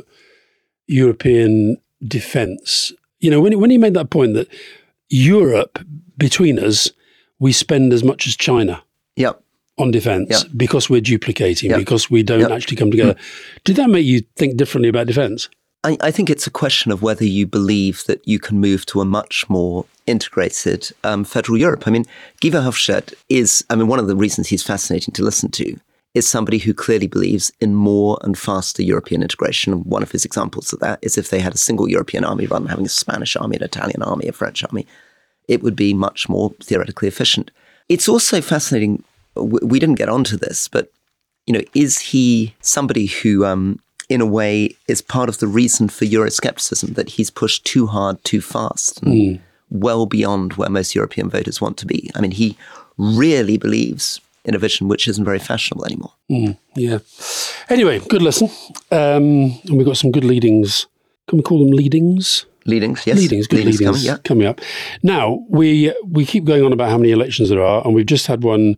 European defence? You know, when he made that point that Europe, between us, we spend as much as China on defence because we're duplicating, because we don't actually come together. Did that make you think differently about defence? I think it's a question of whether you believe that you can move to a much more integrated federal Europe. I mean, Guy Verhofstadt is, one of the reasons he's fascinating to listen to is somebody who clearly believes in more and faster European integration. And one of his examples of that is if they had a single European army rather than having a Spanish army, an Italian army, a French army, it would be much more theoretically efficient. It's also fascinating, we didn't get onto this, but, is he somebody who, in a way, is part of the reason for Euroscepticism, that he's pushed too hard, too fast, and well beyond where most European voters want to be? I mean, he really believes in a vision which isn't very fashionable anymore. Yeah. Anyway, good listen. And we've got some good leadings. Can we call them leadings? Leadings, yes. Good leadings coming up. Now, we keep going on about how many elections there are, and we've just had one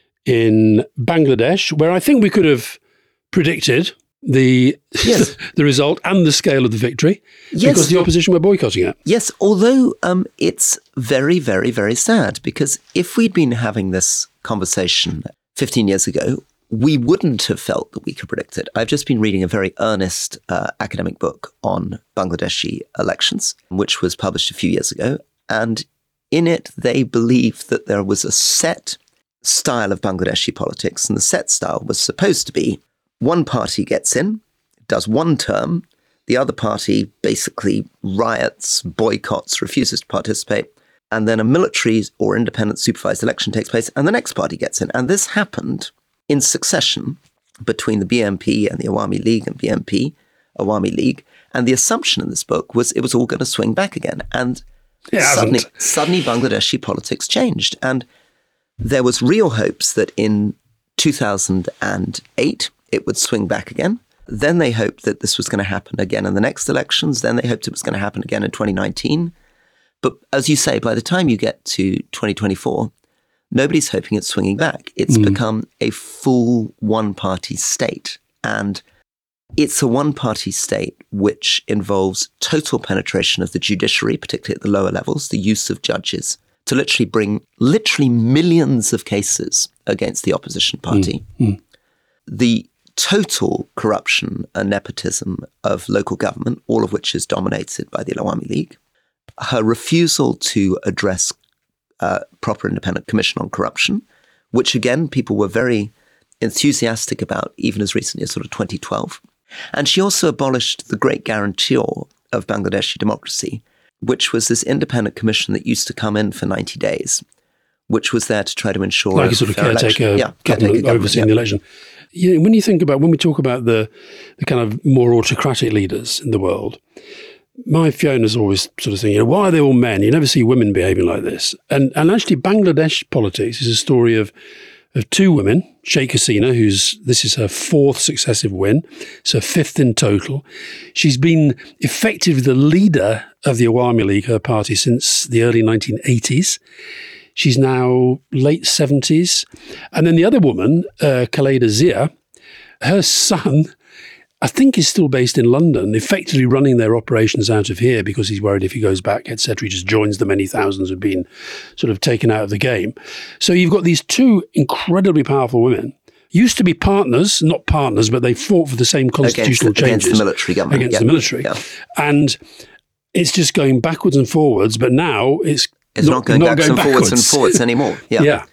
in Bangladesh, where I think we could have predicted the result and the scale of the victory, because the opposition were boycotting it. Yes, although it's very, very, very sad, because if we'd been having this conversation 15 years ago, we wouldn't have felt that we could predict it. I've just been reading a very earnest academic book on Bangladeshi elections, which was published a few years ago. And in it, they believe that there was a set style of Bangladeshi politics. And the set style was supposed to be one party gets in, does one term, the other party basically riots, boycotts, refuses to participate. And then a military or independent supervised election takes place and the next party gets in. And this happened in succession between the BNP and the Awami League and BNP, Awami League. And the assumption in this book was it was all going to swing back again. And suddenly Bangladeshi politics changed. And there was real hopes that in 2008, it would swing back again. Then they hoped that this was going to happen again in the next elections. Then they hoped it was going to happen again in 2019. But as you say, by the time you get to 2024, nobody's hoping it's swinging back. It's become a full one-party state. And it's a one-party state which involves total penetration of the judiciary, particularly at the lower levels, the use of judges, to literally bring millions of cases against the opposition party. The total corruption and nepotism of local government, all of which is dominated by the Awami League. Her refusal to address proper independent commission on corruption, which again, people were very enthusiastic about even as recently as sort of 2012. And she also abolished the great guarantor of Bangladeshi democracy, which was this independent commission that used to come in for 90 days, which was there to try to ensure like a sort of caretaker government overseeing the election. When you think about, when we talk about the kind of more autocratic leaders in the world, my Fiona's always sort of saying, why are they all men? You never see women behaving like this. And actually Bangladesh politics is a story of two women, Sheikh Hasina, this is her fourth successive win, so fifth in total. She's been effectively the leader of the Awami League, her party, since the early 1980s. She's now late 70s. And then the other woman, Khaleda Zia, her son, I think, is still based in London, effectively running their operations out of here because he's worried if he goes back, etc., he just joins the many thousands who've been sort of taken out of the game. So you've got these two incredibly powerful women, used to be partners, not partners, but they fought for the same constitutional changes. Against the military government. Against the military. Yeah. And it's just going backwards and forwards, but now it's not going backwards and forwards anymore. Yeah.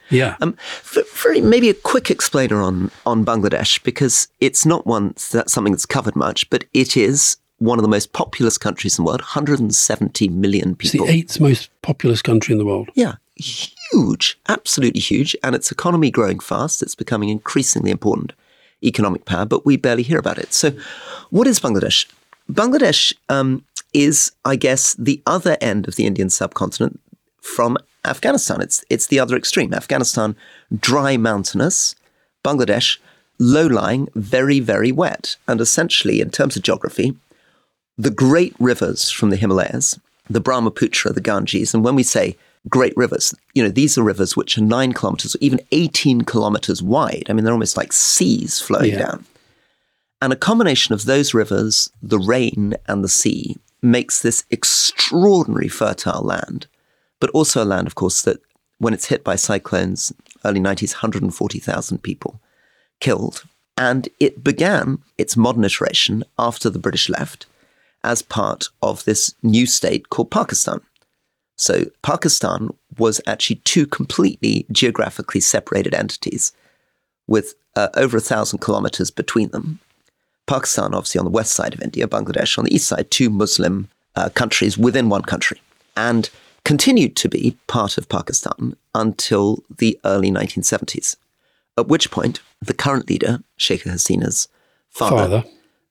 Maybe a quick explainer on Bangladesh, because it's not something that's covered much, but it is one of the most populous countries in the world, 170 million people. It's the eighth most populous country in the world. Yeah, huge, absolutely huge. And its economy growing fast. It's becoming increasingly important economic power, but we barely hear about it. So what is Bangladesh? Bangladesh is, I guess, the other end of the Indian subcontinent from Afghanistan. It's the other extreme. Afghanistan, dry, mountainous. Bangladesh, low-lying, very, very wet. And essentially, in terms of geography, the great rivers from the Himalayas, the Brahmaputra, the Ganges, and when we say great rivers, these are rivers which are 9 kilometers, or even 18 kilometers wide. I mean, they're almost like seas flowing down. And a combination of those rivers, the rain and the sea, makes this extraordinary fertile land, but also a land, of course, that when it's hit by cyclones, early 90s, 140,000 people killed. And it began its modern iteration after the British left as part of this new state called Pakistan. So Pakistan was actually two completely geographically separated entities with over 1,000 kilometers between them. Pakistan, obviously, on the west side of India, Bangladesh on the east side, two Muslim countries within one country. And continued to be part of Pakistan until the early 1970s, at which point the current leader, Sheikh Hasina's father.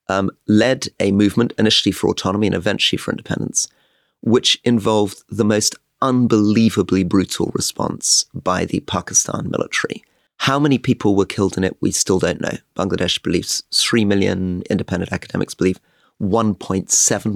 Led a movement initially for autonomy and eventually for independence, which involved the most unbelievably brutal response by the Pakistan military. How many people were killed in it, we still don't know. Bangladesh believes 3 million, independent academics believe 1.7,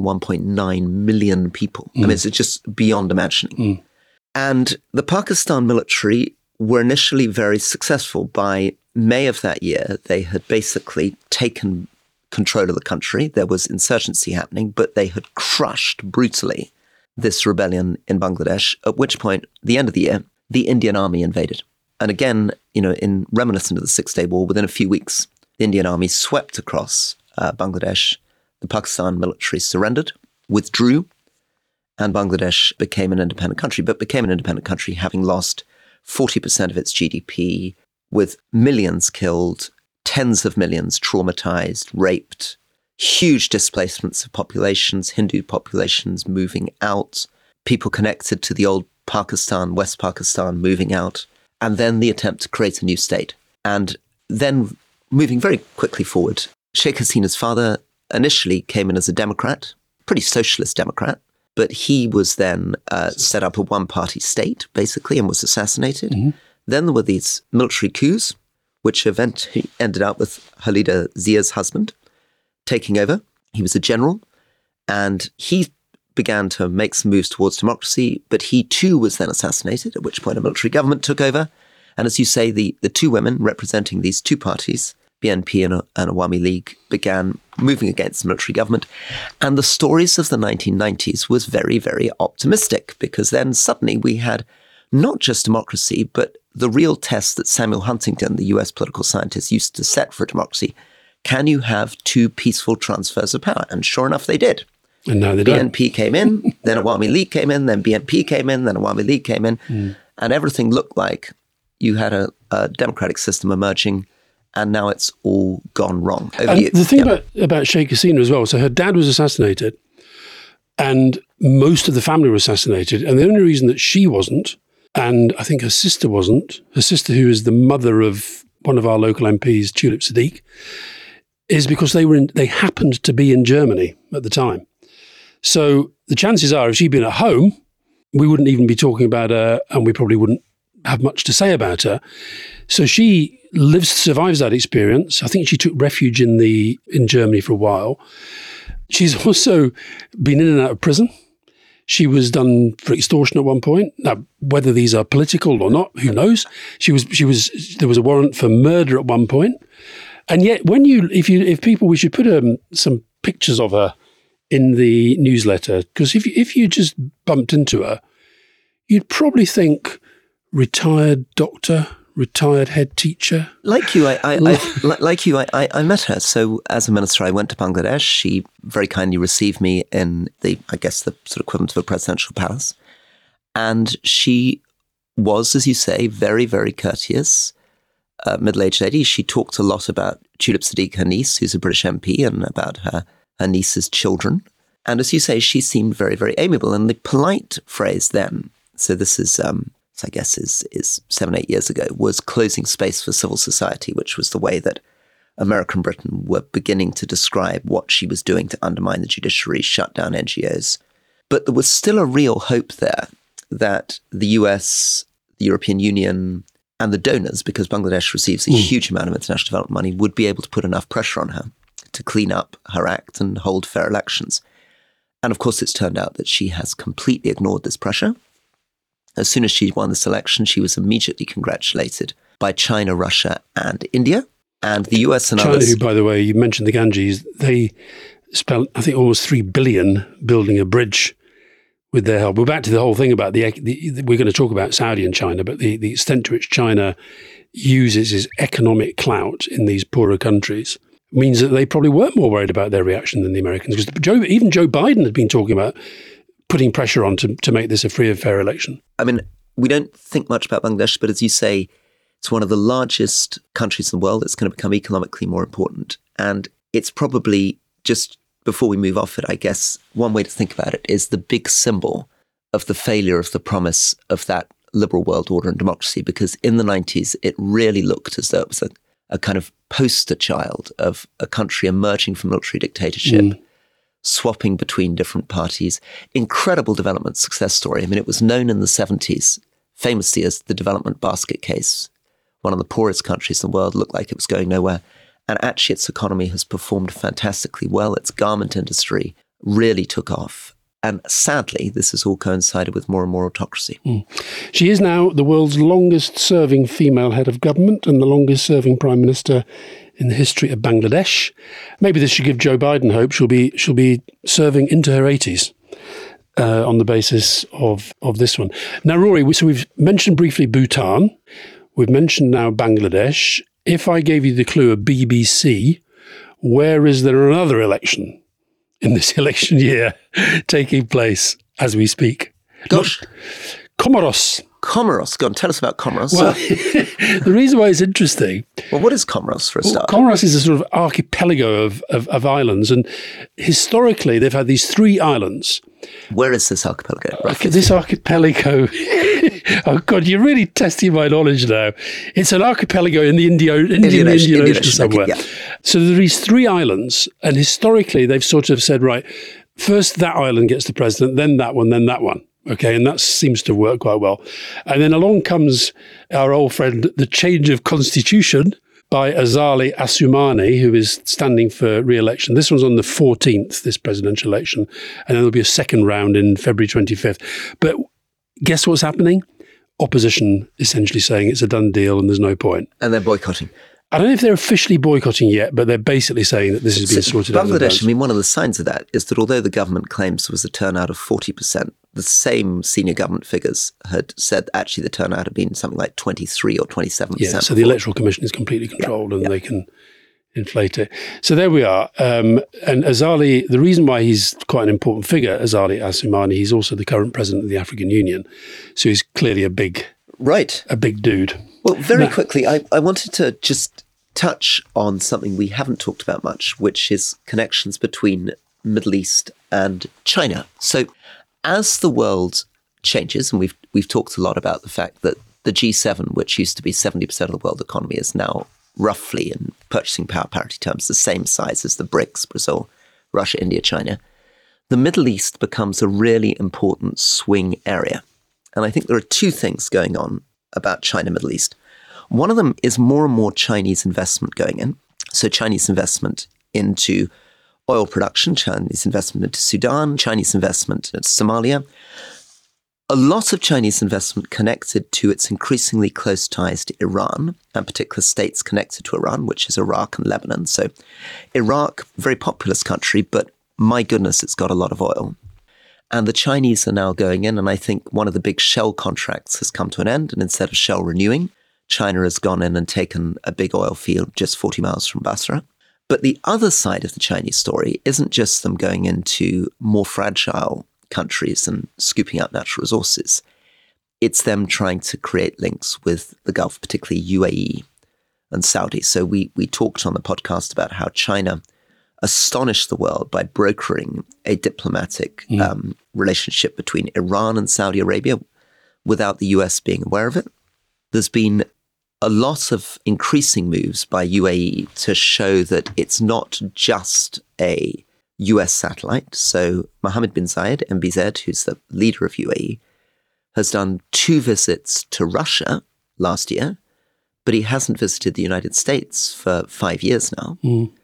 1.9 million people. I mean, it's just beyond imagining. And the Pakistan military were initially very successful. By May of that year, they had basically taken control of the country. There was insurgency happening, but they had crushed brutally this rebellion in Bangladesh, at which point, the end of the year, the Indian army invaded. And again, in reminiscent of the Six-Day War, within a few weeks, the Indian army swept across Bangladesh. The Pakistan military surrendered, withdrew, and Bangladesh became an independent country, but became an independent country having lost 40% of its GDP, with millions killed, tens of millions traumatized, raped, huge displacements of populations, Hindu populations moving out, people connected to the old Pakistan, West Pakistan moving out, and then the attempt to create a new state. And then moving very quickly forward, Sheikh Hasina's father initially came in as a Democrat, pretty socialist Democrat, but he was then set up a one-party state, basically, and was assassinated. Then there were these military coups, which eventually ended up with Khaleda Zia's husband taking over. He was a general, and he began to make some moves towards democracy, but he too was then assassinated, at which point a military government took over. And as you say, the two women representing these two parties, BNP and Awami League, began moving against the military government. And the stories of the 1990s was very, very optimistic, because then suddenly we had not just democracy, but the real test that Samuel Huntington, the US political scientist, used to set for democracy. Can you have two peaceful transfers of power? And sure enough, they did. And now they don't. BNP came in, then Awami League came in, then BNP came in, then Awami League came in. And everything looked like you had a democratic system emerging, and now it's all gone wrong. The thing about Sheikh Hasina as well, so her dad was assassinated, and most of the family were assassinated, and the only reason that she wasn't, and I think her sister wasn't, her sister, who is the mother of one of our local MPs, Tulip Siddiq, is because they happened to be in Germany at the time. So the chances are, if she'd been at home, we wouldn't even be talking about her, and we probably wouldn't have much to say about her. So she survives that experience. I think she took refuge in Germany for a while. She's also been in and out of prison. She was done for extortion at one point. Now, whether these are political or not, who knows? There was a warrant for murder at one point. And yet, we should put some pictures of her in the newsletter, because if you just bumped into her, you'd probably think retired doctor, retired head teacher. Like you, I met her. So as a minister, I went to Bangladesh. She very kindly received me in the sort of equivalent of a presidential palace. And she was, as you say, very, very courteous, middle-aged lady. She talked a lot about Tulip Siddiq, her niece, who's a British MP, and about her niece's children. And as you say, she seemed very, very amiable. And the polite phrase then, so this is... I guess is 7-8 years ago, was closing space for civil society, which was the way that America and Britain were beginning to describe what she was doing to undermine the judiciary, shut down NGOs. But there was still a real hope there that the US, the European Union, and the donors, because Bangladesh receives a huge amount of international development money, would be able to put enough pressure on her to clean up her act and hold fair elections. And of course, it's turned out that she has completely ignored this pressure. As soon as she won this election, she was immediately congratulated by China, Russia, and India, and the US and China, others. who, by the way, you mentioned the Ganges, they spent, I think, almost $3 billion building a bridge with their help. We're back to the whole thing about we're going to talk about Saudi and China, but the extent to which China uses its economic clout in these poorer countries means that they probably weren't more worried about their reaction than the Americans. Because even Joe Biden had been talking about putting pressure on to make this a free and fair election. I mean, we don't think much about Bangladesh, but as you say, it's one of the largest countries in the world. It's going to become economically more important. And it's probably, just before we move off it, I guess, one way to think about it is the big symbol of the failure of the promise of that liberal world order and democracy, because in the 90s, it really looked as though it was a kind of poster child of a country emerging from military dictatorship, swapping between different parties. Incredible development success story. I mean, it was known in the 70s, famously as the development basket case. One of the poorest countries in the world, looked like it was going nowhere. And actually, its economy has performed fantastically well. Its garment industry really took off. And sadly, this has all coincided with more and more autocracy. She is now the world's longest-serving female head of government and the longest-serving prime minister in the history of Bangladesh. Maybe this should give Joe Biden hope. She'll be serving into her 80s on the basis of this one. Now, Rory, so we've mentioned briefly Bhutan. We've mentioned now Bangladesh. If I gave you the clue of BBC, where is there another election in this election year taking place as we speak? Gosh. Comoros. Comoros. Go on, tell us about Comoros. Well, the reason why it's interesting... Well, what is Comoros for a start? Comoros is a sort of archipelago of islands, and historically they've had these 3 islands. Where is this archipelago? This archipelago... Oh, God, you're really testing my knowledge now. It's an archipelago in the Indian Ocean somewhere. Okay, yeah. So there are these 3 islands, and historically they've sort of said, right, first that island gets the president, then that one, then that one. Okay, and that seems to work quite well. And then along comes our old friend, the change of constitution, by Azali Assoumani, who is standing for re-election. This one's on the 14th, this presidential election, and then there'll be a second round in February 25th. But guess what's happening? Opposition essentially saying it's a done deal and there's no point. And they're boycotting. I don't know if they're officially boycotting yet, but they're basically saying that this has been sorted out. Bangladesh, I mean, one of the signs of that is that although the government claims there was a turnout of 40%, the same senior government figures had said actually the turnout had been something like 23 or 27%. Yeah, so the Electoral Commission is completely controlled and they can inflate it. So there we are. And Azali, the reason why he's quite an important figure, Azali Assoumani, he's also the current president of the African Union. So he's clearly a big dude. Well, very quickly, I wanted to just touch on something we haven't talked about much, which is connections between Middle East and China. So as the world changes, and we've talked a lot about the fact that the G7, which used to be 70% of the world economy, is now roughly, in purchasing power parity terms, the same size as the BRICS, Brazil, Russia, India, China. The Middle East becomes a really important swing area. And I think there are two things going on about China, Middle East. One of them is more and more Chinese investment going in. So Chinese investment into oil production, Chinese investment into Sudan, Chinese investment into Somalia. A lot of Chinese investment connected to its increasingly close ties to Iran, and particular states connected to Iran, which is Iraq and Lebanon. So Iraq, very populous country, but my goodness, it's got a lot of oil. And the Chinese are now going in, and I think one of the big Shell contracts has come to an end, and instead of Shell renewing, China has gone in and taken a big oil field just 40 miles from Basra. But the other side of the Chinese story isn't just them going into more fragile countries and scooping out natural resources. It's them trying to create links with the Gulf, particularly UAE and Saudi. So we talked on the podcast about how China astonished the world by brokering a diplomatic relationship between Iran and Saudi Arabia without the US being aware of it. There's been a lot of increasing moves by UAE to show that it's not just a US satellite. So Mohammed bin Zayed, MBZ, who's the leader of UAE, has done 2 visits to Russia last year, but he hasn't visited the United States for 5 years now.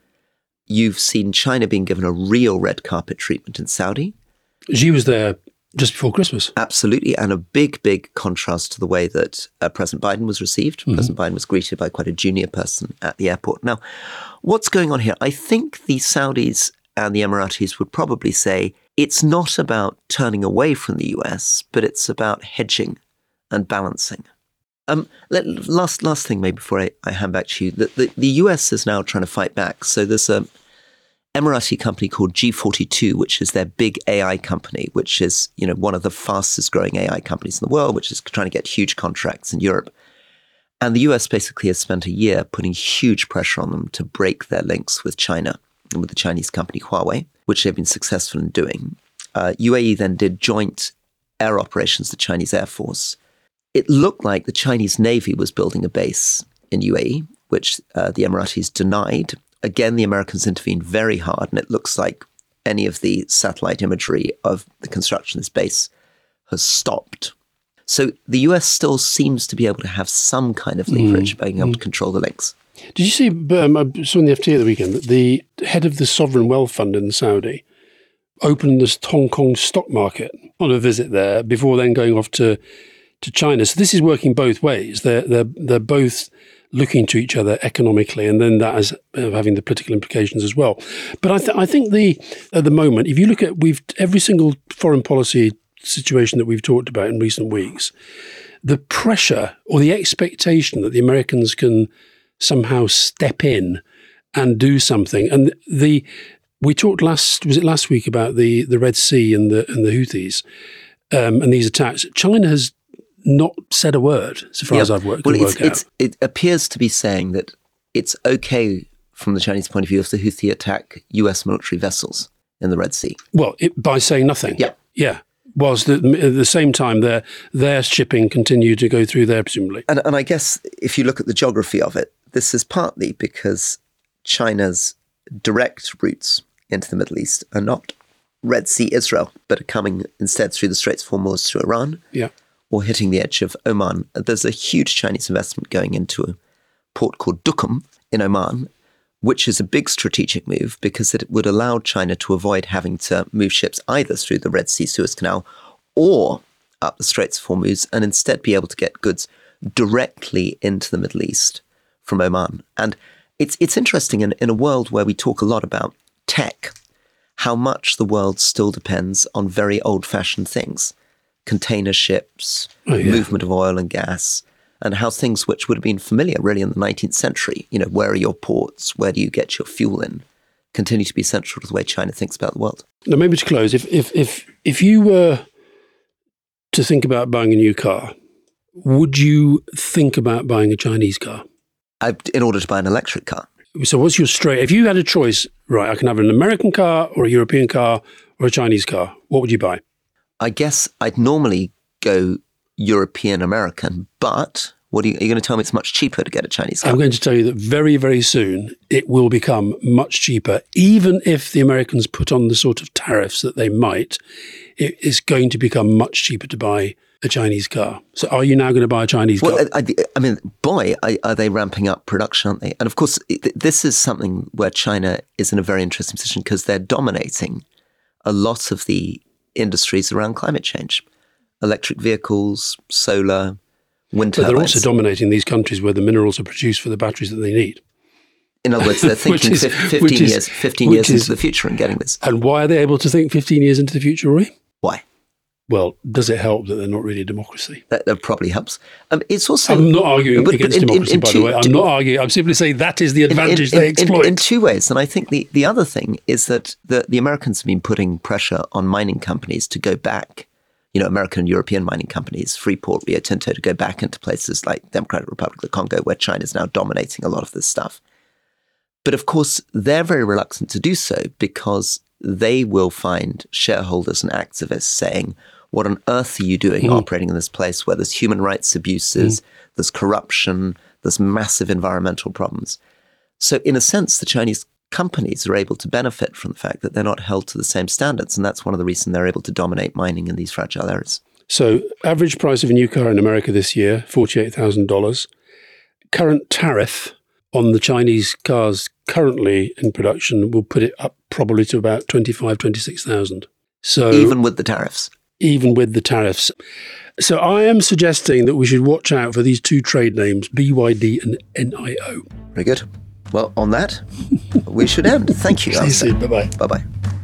You've seen China being given a real red carpet treatment in Saudi. She was there just before Christmas. Absolutely. And a big, big contrast to the way that President Biden was received. President Biden was greeted by quite a junior person at the airport. Now, what's going on here? I think the Saudis and the Emiratis would probably say it's not about turning away from the US, but it's about hedging and balancing. Last thing maybe before I hand back to you. The US is now trying to fight back. So there's a Emirati company called G42, which is their big AI company, which is, one of the fastest growing AI companies in the world, which is trying to get huge contracts in Europe. And the US basically has spent a year putting huge pressure on them to break their links with China and with the Chinese company Huawei, which they've been successful in doing. UAE then did joint air operations, the Chinese Air Force. It looked like the Chinese Navy was building a base in UAE, which the Emiratis denied. Again, the Americans intervened very hard, and it looks like any of the satellite imagery of the construction of this base has stopped. So the US still seems to be able to have some kind of leverage by being able to control the links. Did you see, I saw in the FT at the weekend, that the head of the Sovereign Wealth Fund in Saudi opened the Hong Kong stock market on a visit there before then going off to China. So this is working both ways. They're both looking to each other economically, and then that is having the political implications as well. But I think at the moment, if you look at every single foreign policy situation that we've talked about in recent weeks, the pressure or the expectation that the Americans can somehow step in and do something, and we talked last week about the Red Sea and the Houthis and these attacks. China has not said a word, so far as I've worked out. It appears to be saying that it's okay from the Chinese point of view if the Houthi attack US military vessels in the Red Sea. Well, by saying nothing. Yeah. Whilst at the same time their shipping continued to go through there, presumably. And I guess if you look at the geography of it, this is partly because China's direct routes into the Middle East are not Red Sea Israel, but are coming instead through the Straits of Hormuz to Iran. Yeah. Or hitting the edge of Oman. There's a huge Chinese investment going into a port called Duqm in Oman, which is a big strategic move because it would allow China to avoid having to move ships either through the Red Sea Suez Canal or up the Straits of Hormuz, and instead be able to get goods directly into the Middle East from Oman. And it's interesting in a world where we talk a lot about tech, how much the world still depends on very old-fashioned things, container ships, movement of oil and gas, and how things which would have been familiar really in the 19th century, where are your ports, where do you get your fuel in, continue to be central to the way China thinks about the world. Now, maybe to close, if you were to think about buying a new car, would you think about buying a Chinese car? In order to buy an electric car. So what's your if you had a choice, right, I can have an American car or a European car or a Chinese car, what would you buy? I guess I'd normally go European-American, but are you going to tell me it's much cheaper to get a Chinese car? I'm going to tell you that very, very soon it will become much cheaper. Even if the Americans put on the sort of tariffs that they might, it is going to become much cheaper to buy a Chinese car. So are you now going to buy a Chinese car? I mean, boy, are they ramping up production, aren't they? And of course, this is something where China is in a very interesting position because they're dominating a lot of the industries around climate change. Electric vehicles, solar, wind turbines. But they're also dominating these countries where the minerals are produced for the batteries that they need. In other words, they're thinking 15 years into the future and getting this. And why are they able to think 15 years into the future, Rory? Why? Well, does it help that they're not really a democracy? That probably helps. It's also. I'm not arguing against democracy, by the way. I'm not arguing. I'm simply saying that is the advantage they exploit. In two ways. And I think the other thing is that the Americans have been putting pressure on mining companies to go back, American and European mining companies, Freeport, Rio Tinto, to go back into places like Democratic Republic of the Congo, where China is now dominating a lot of this stuff. But of course, they're very reluctant to do so because they will find shareholders and activists saying, what on earth are you doing operating in this place where there's human rights abuses, there's corruption, there's massive environmental problems? So in a sense, the Chinese companies are able to benefit from the fact that they're not held to the same standards. And that's one of the reasons they're able to dominate mining in these fragile areas. So average price of a new car in America this year, $48,000. Current tariff on the Chinese cars currently in production will put it up probably to about 25,000, 26,000. So even with the tariffs? Even with the tariffs. So I am suggesting that we should watch out for these two trade names, BYD and NIO. Very good. Well, on that, we should end. Thank you. See you soon. Bye-bye. Bye-bye.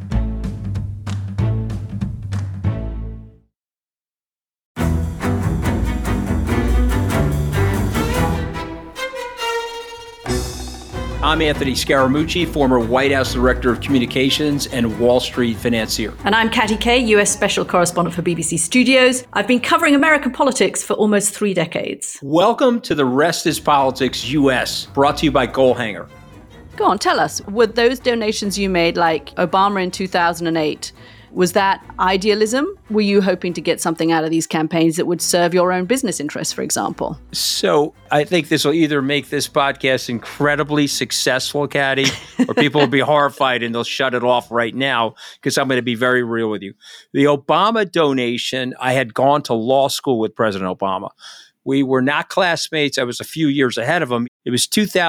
I'm Anthony Scaramucci, former White House Director of Communications and Wall Street financier. And I'm Katty Kay, US Special Correspondent for BBC Studios. I've been covering American politics for almost 3 decades. Welcome to The Rest is Politics US, brought to you by Goalhanger. Go on, tell us, were those donations you made, like Obama in 2008, was that idealism? Were you hoping to get something out of these campaigns that would serve your own business interests, for example? So I think this will either make this podcast incredibly successful, Katty, or people will be horrified and they'll shut it off right now because I'm going to be very real with you. The Obama donation, I had gone to law school with President Obama. We were not classmates. I was a few years ahead of him. It was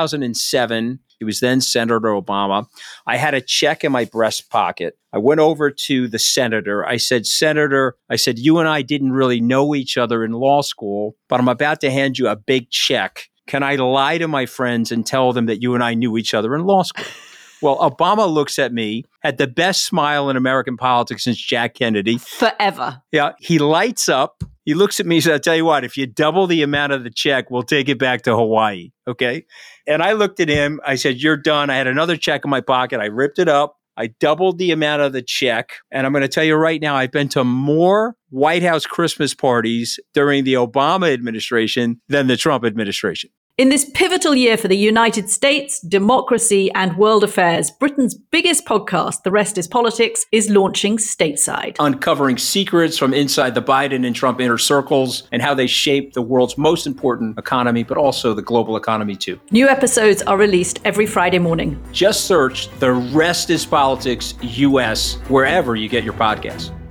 2007. He was then Senator Obama. I had a check in my breast pocket. I went over to the senator. I said, Senator, you and I didn't really know each other in law school, but I'm about to hand you a big check. Can I lie to my friends and tell them that you and I knew each other in law school? Well, Obama looks at me, had the best smile in American politics since Jack Kennedy. Forever. Yeah. He lights up. He looks at me and says, I'll tell you what, if you double the amount of the check, we'll take it back to Hawaii. Okay. And I looked at him. I said, you're done. I had another check in my pocket. I ripped it up. I doubled the amount of the check. And I'm going to tell you right now, I've been to more White House Christmas parties during the Obama administration than the Trump administration. In this pivotal year for the United States, democracy, and world affairs, Britain's biggest podcast, The Rest is Politics, is launching stateside. Uncovering secrets from inside the Biden and Trump inner circles and how they shape the world's most important economy, but also the global economy too. New episodes are released every Friday morning. Just search The Rest is Politics US wherever you get your podcasts.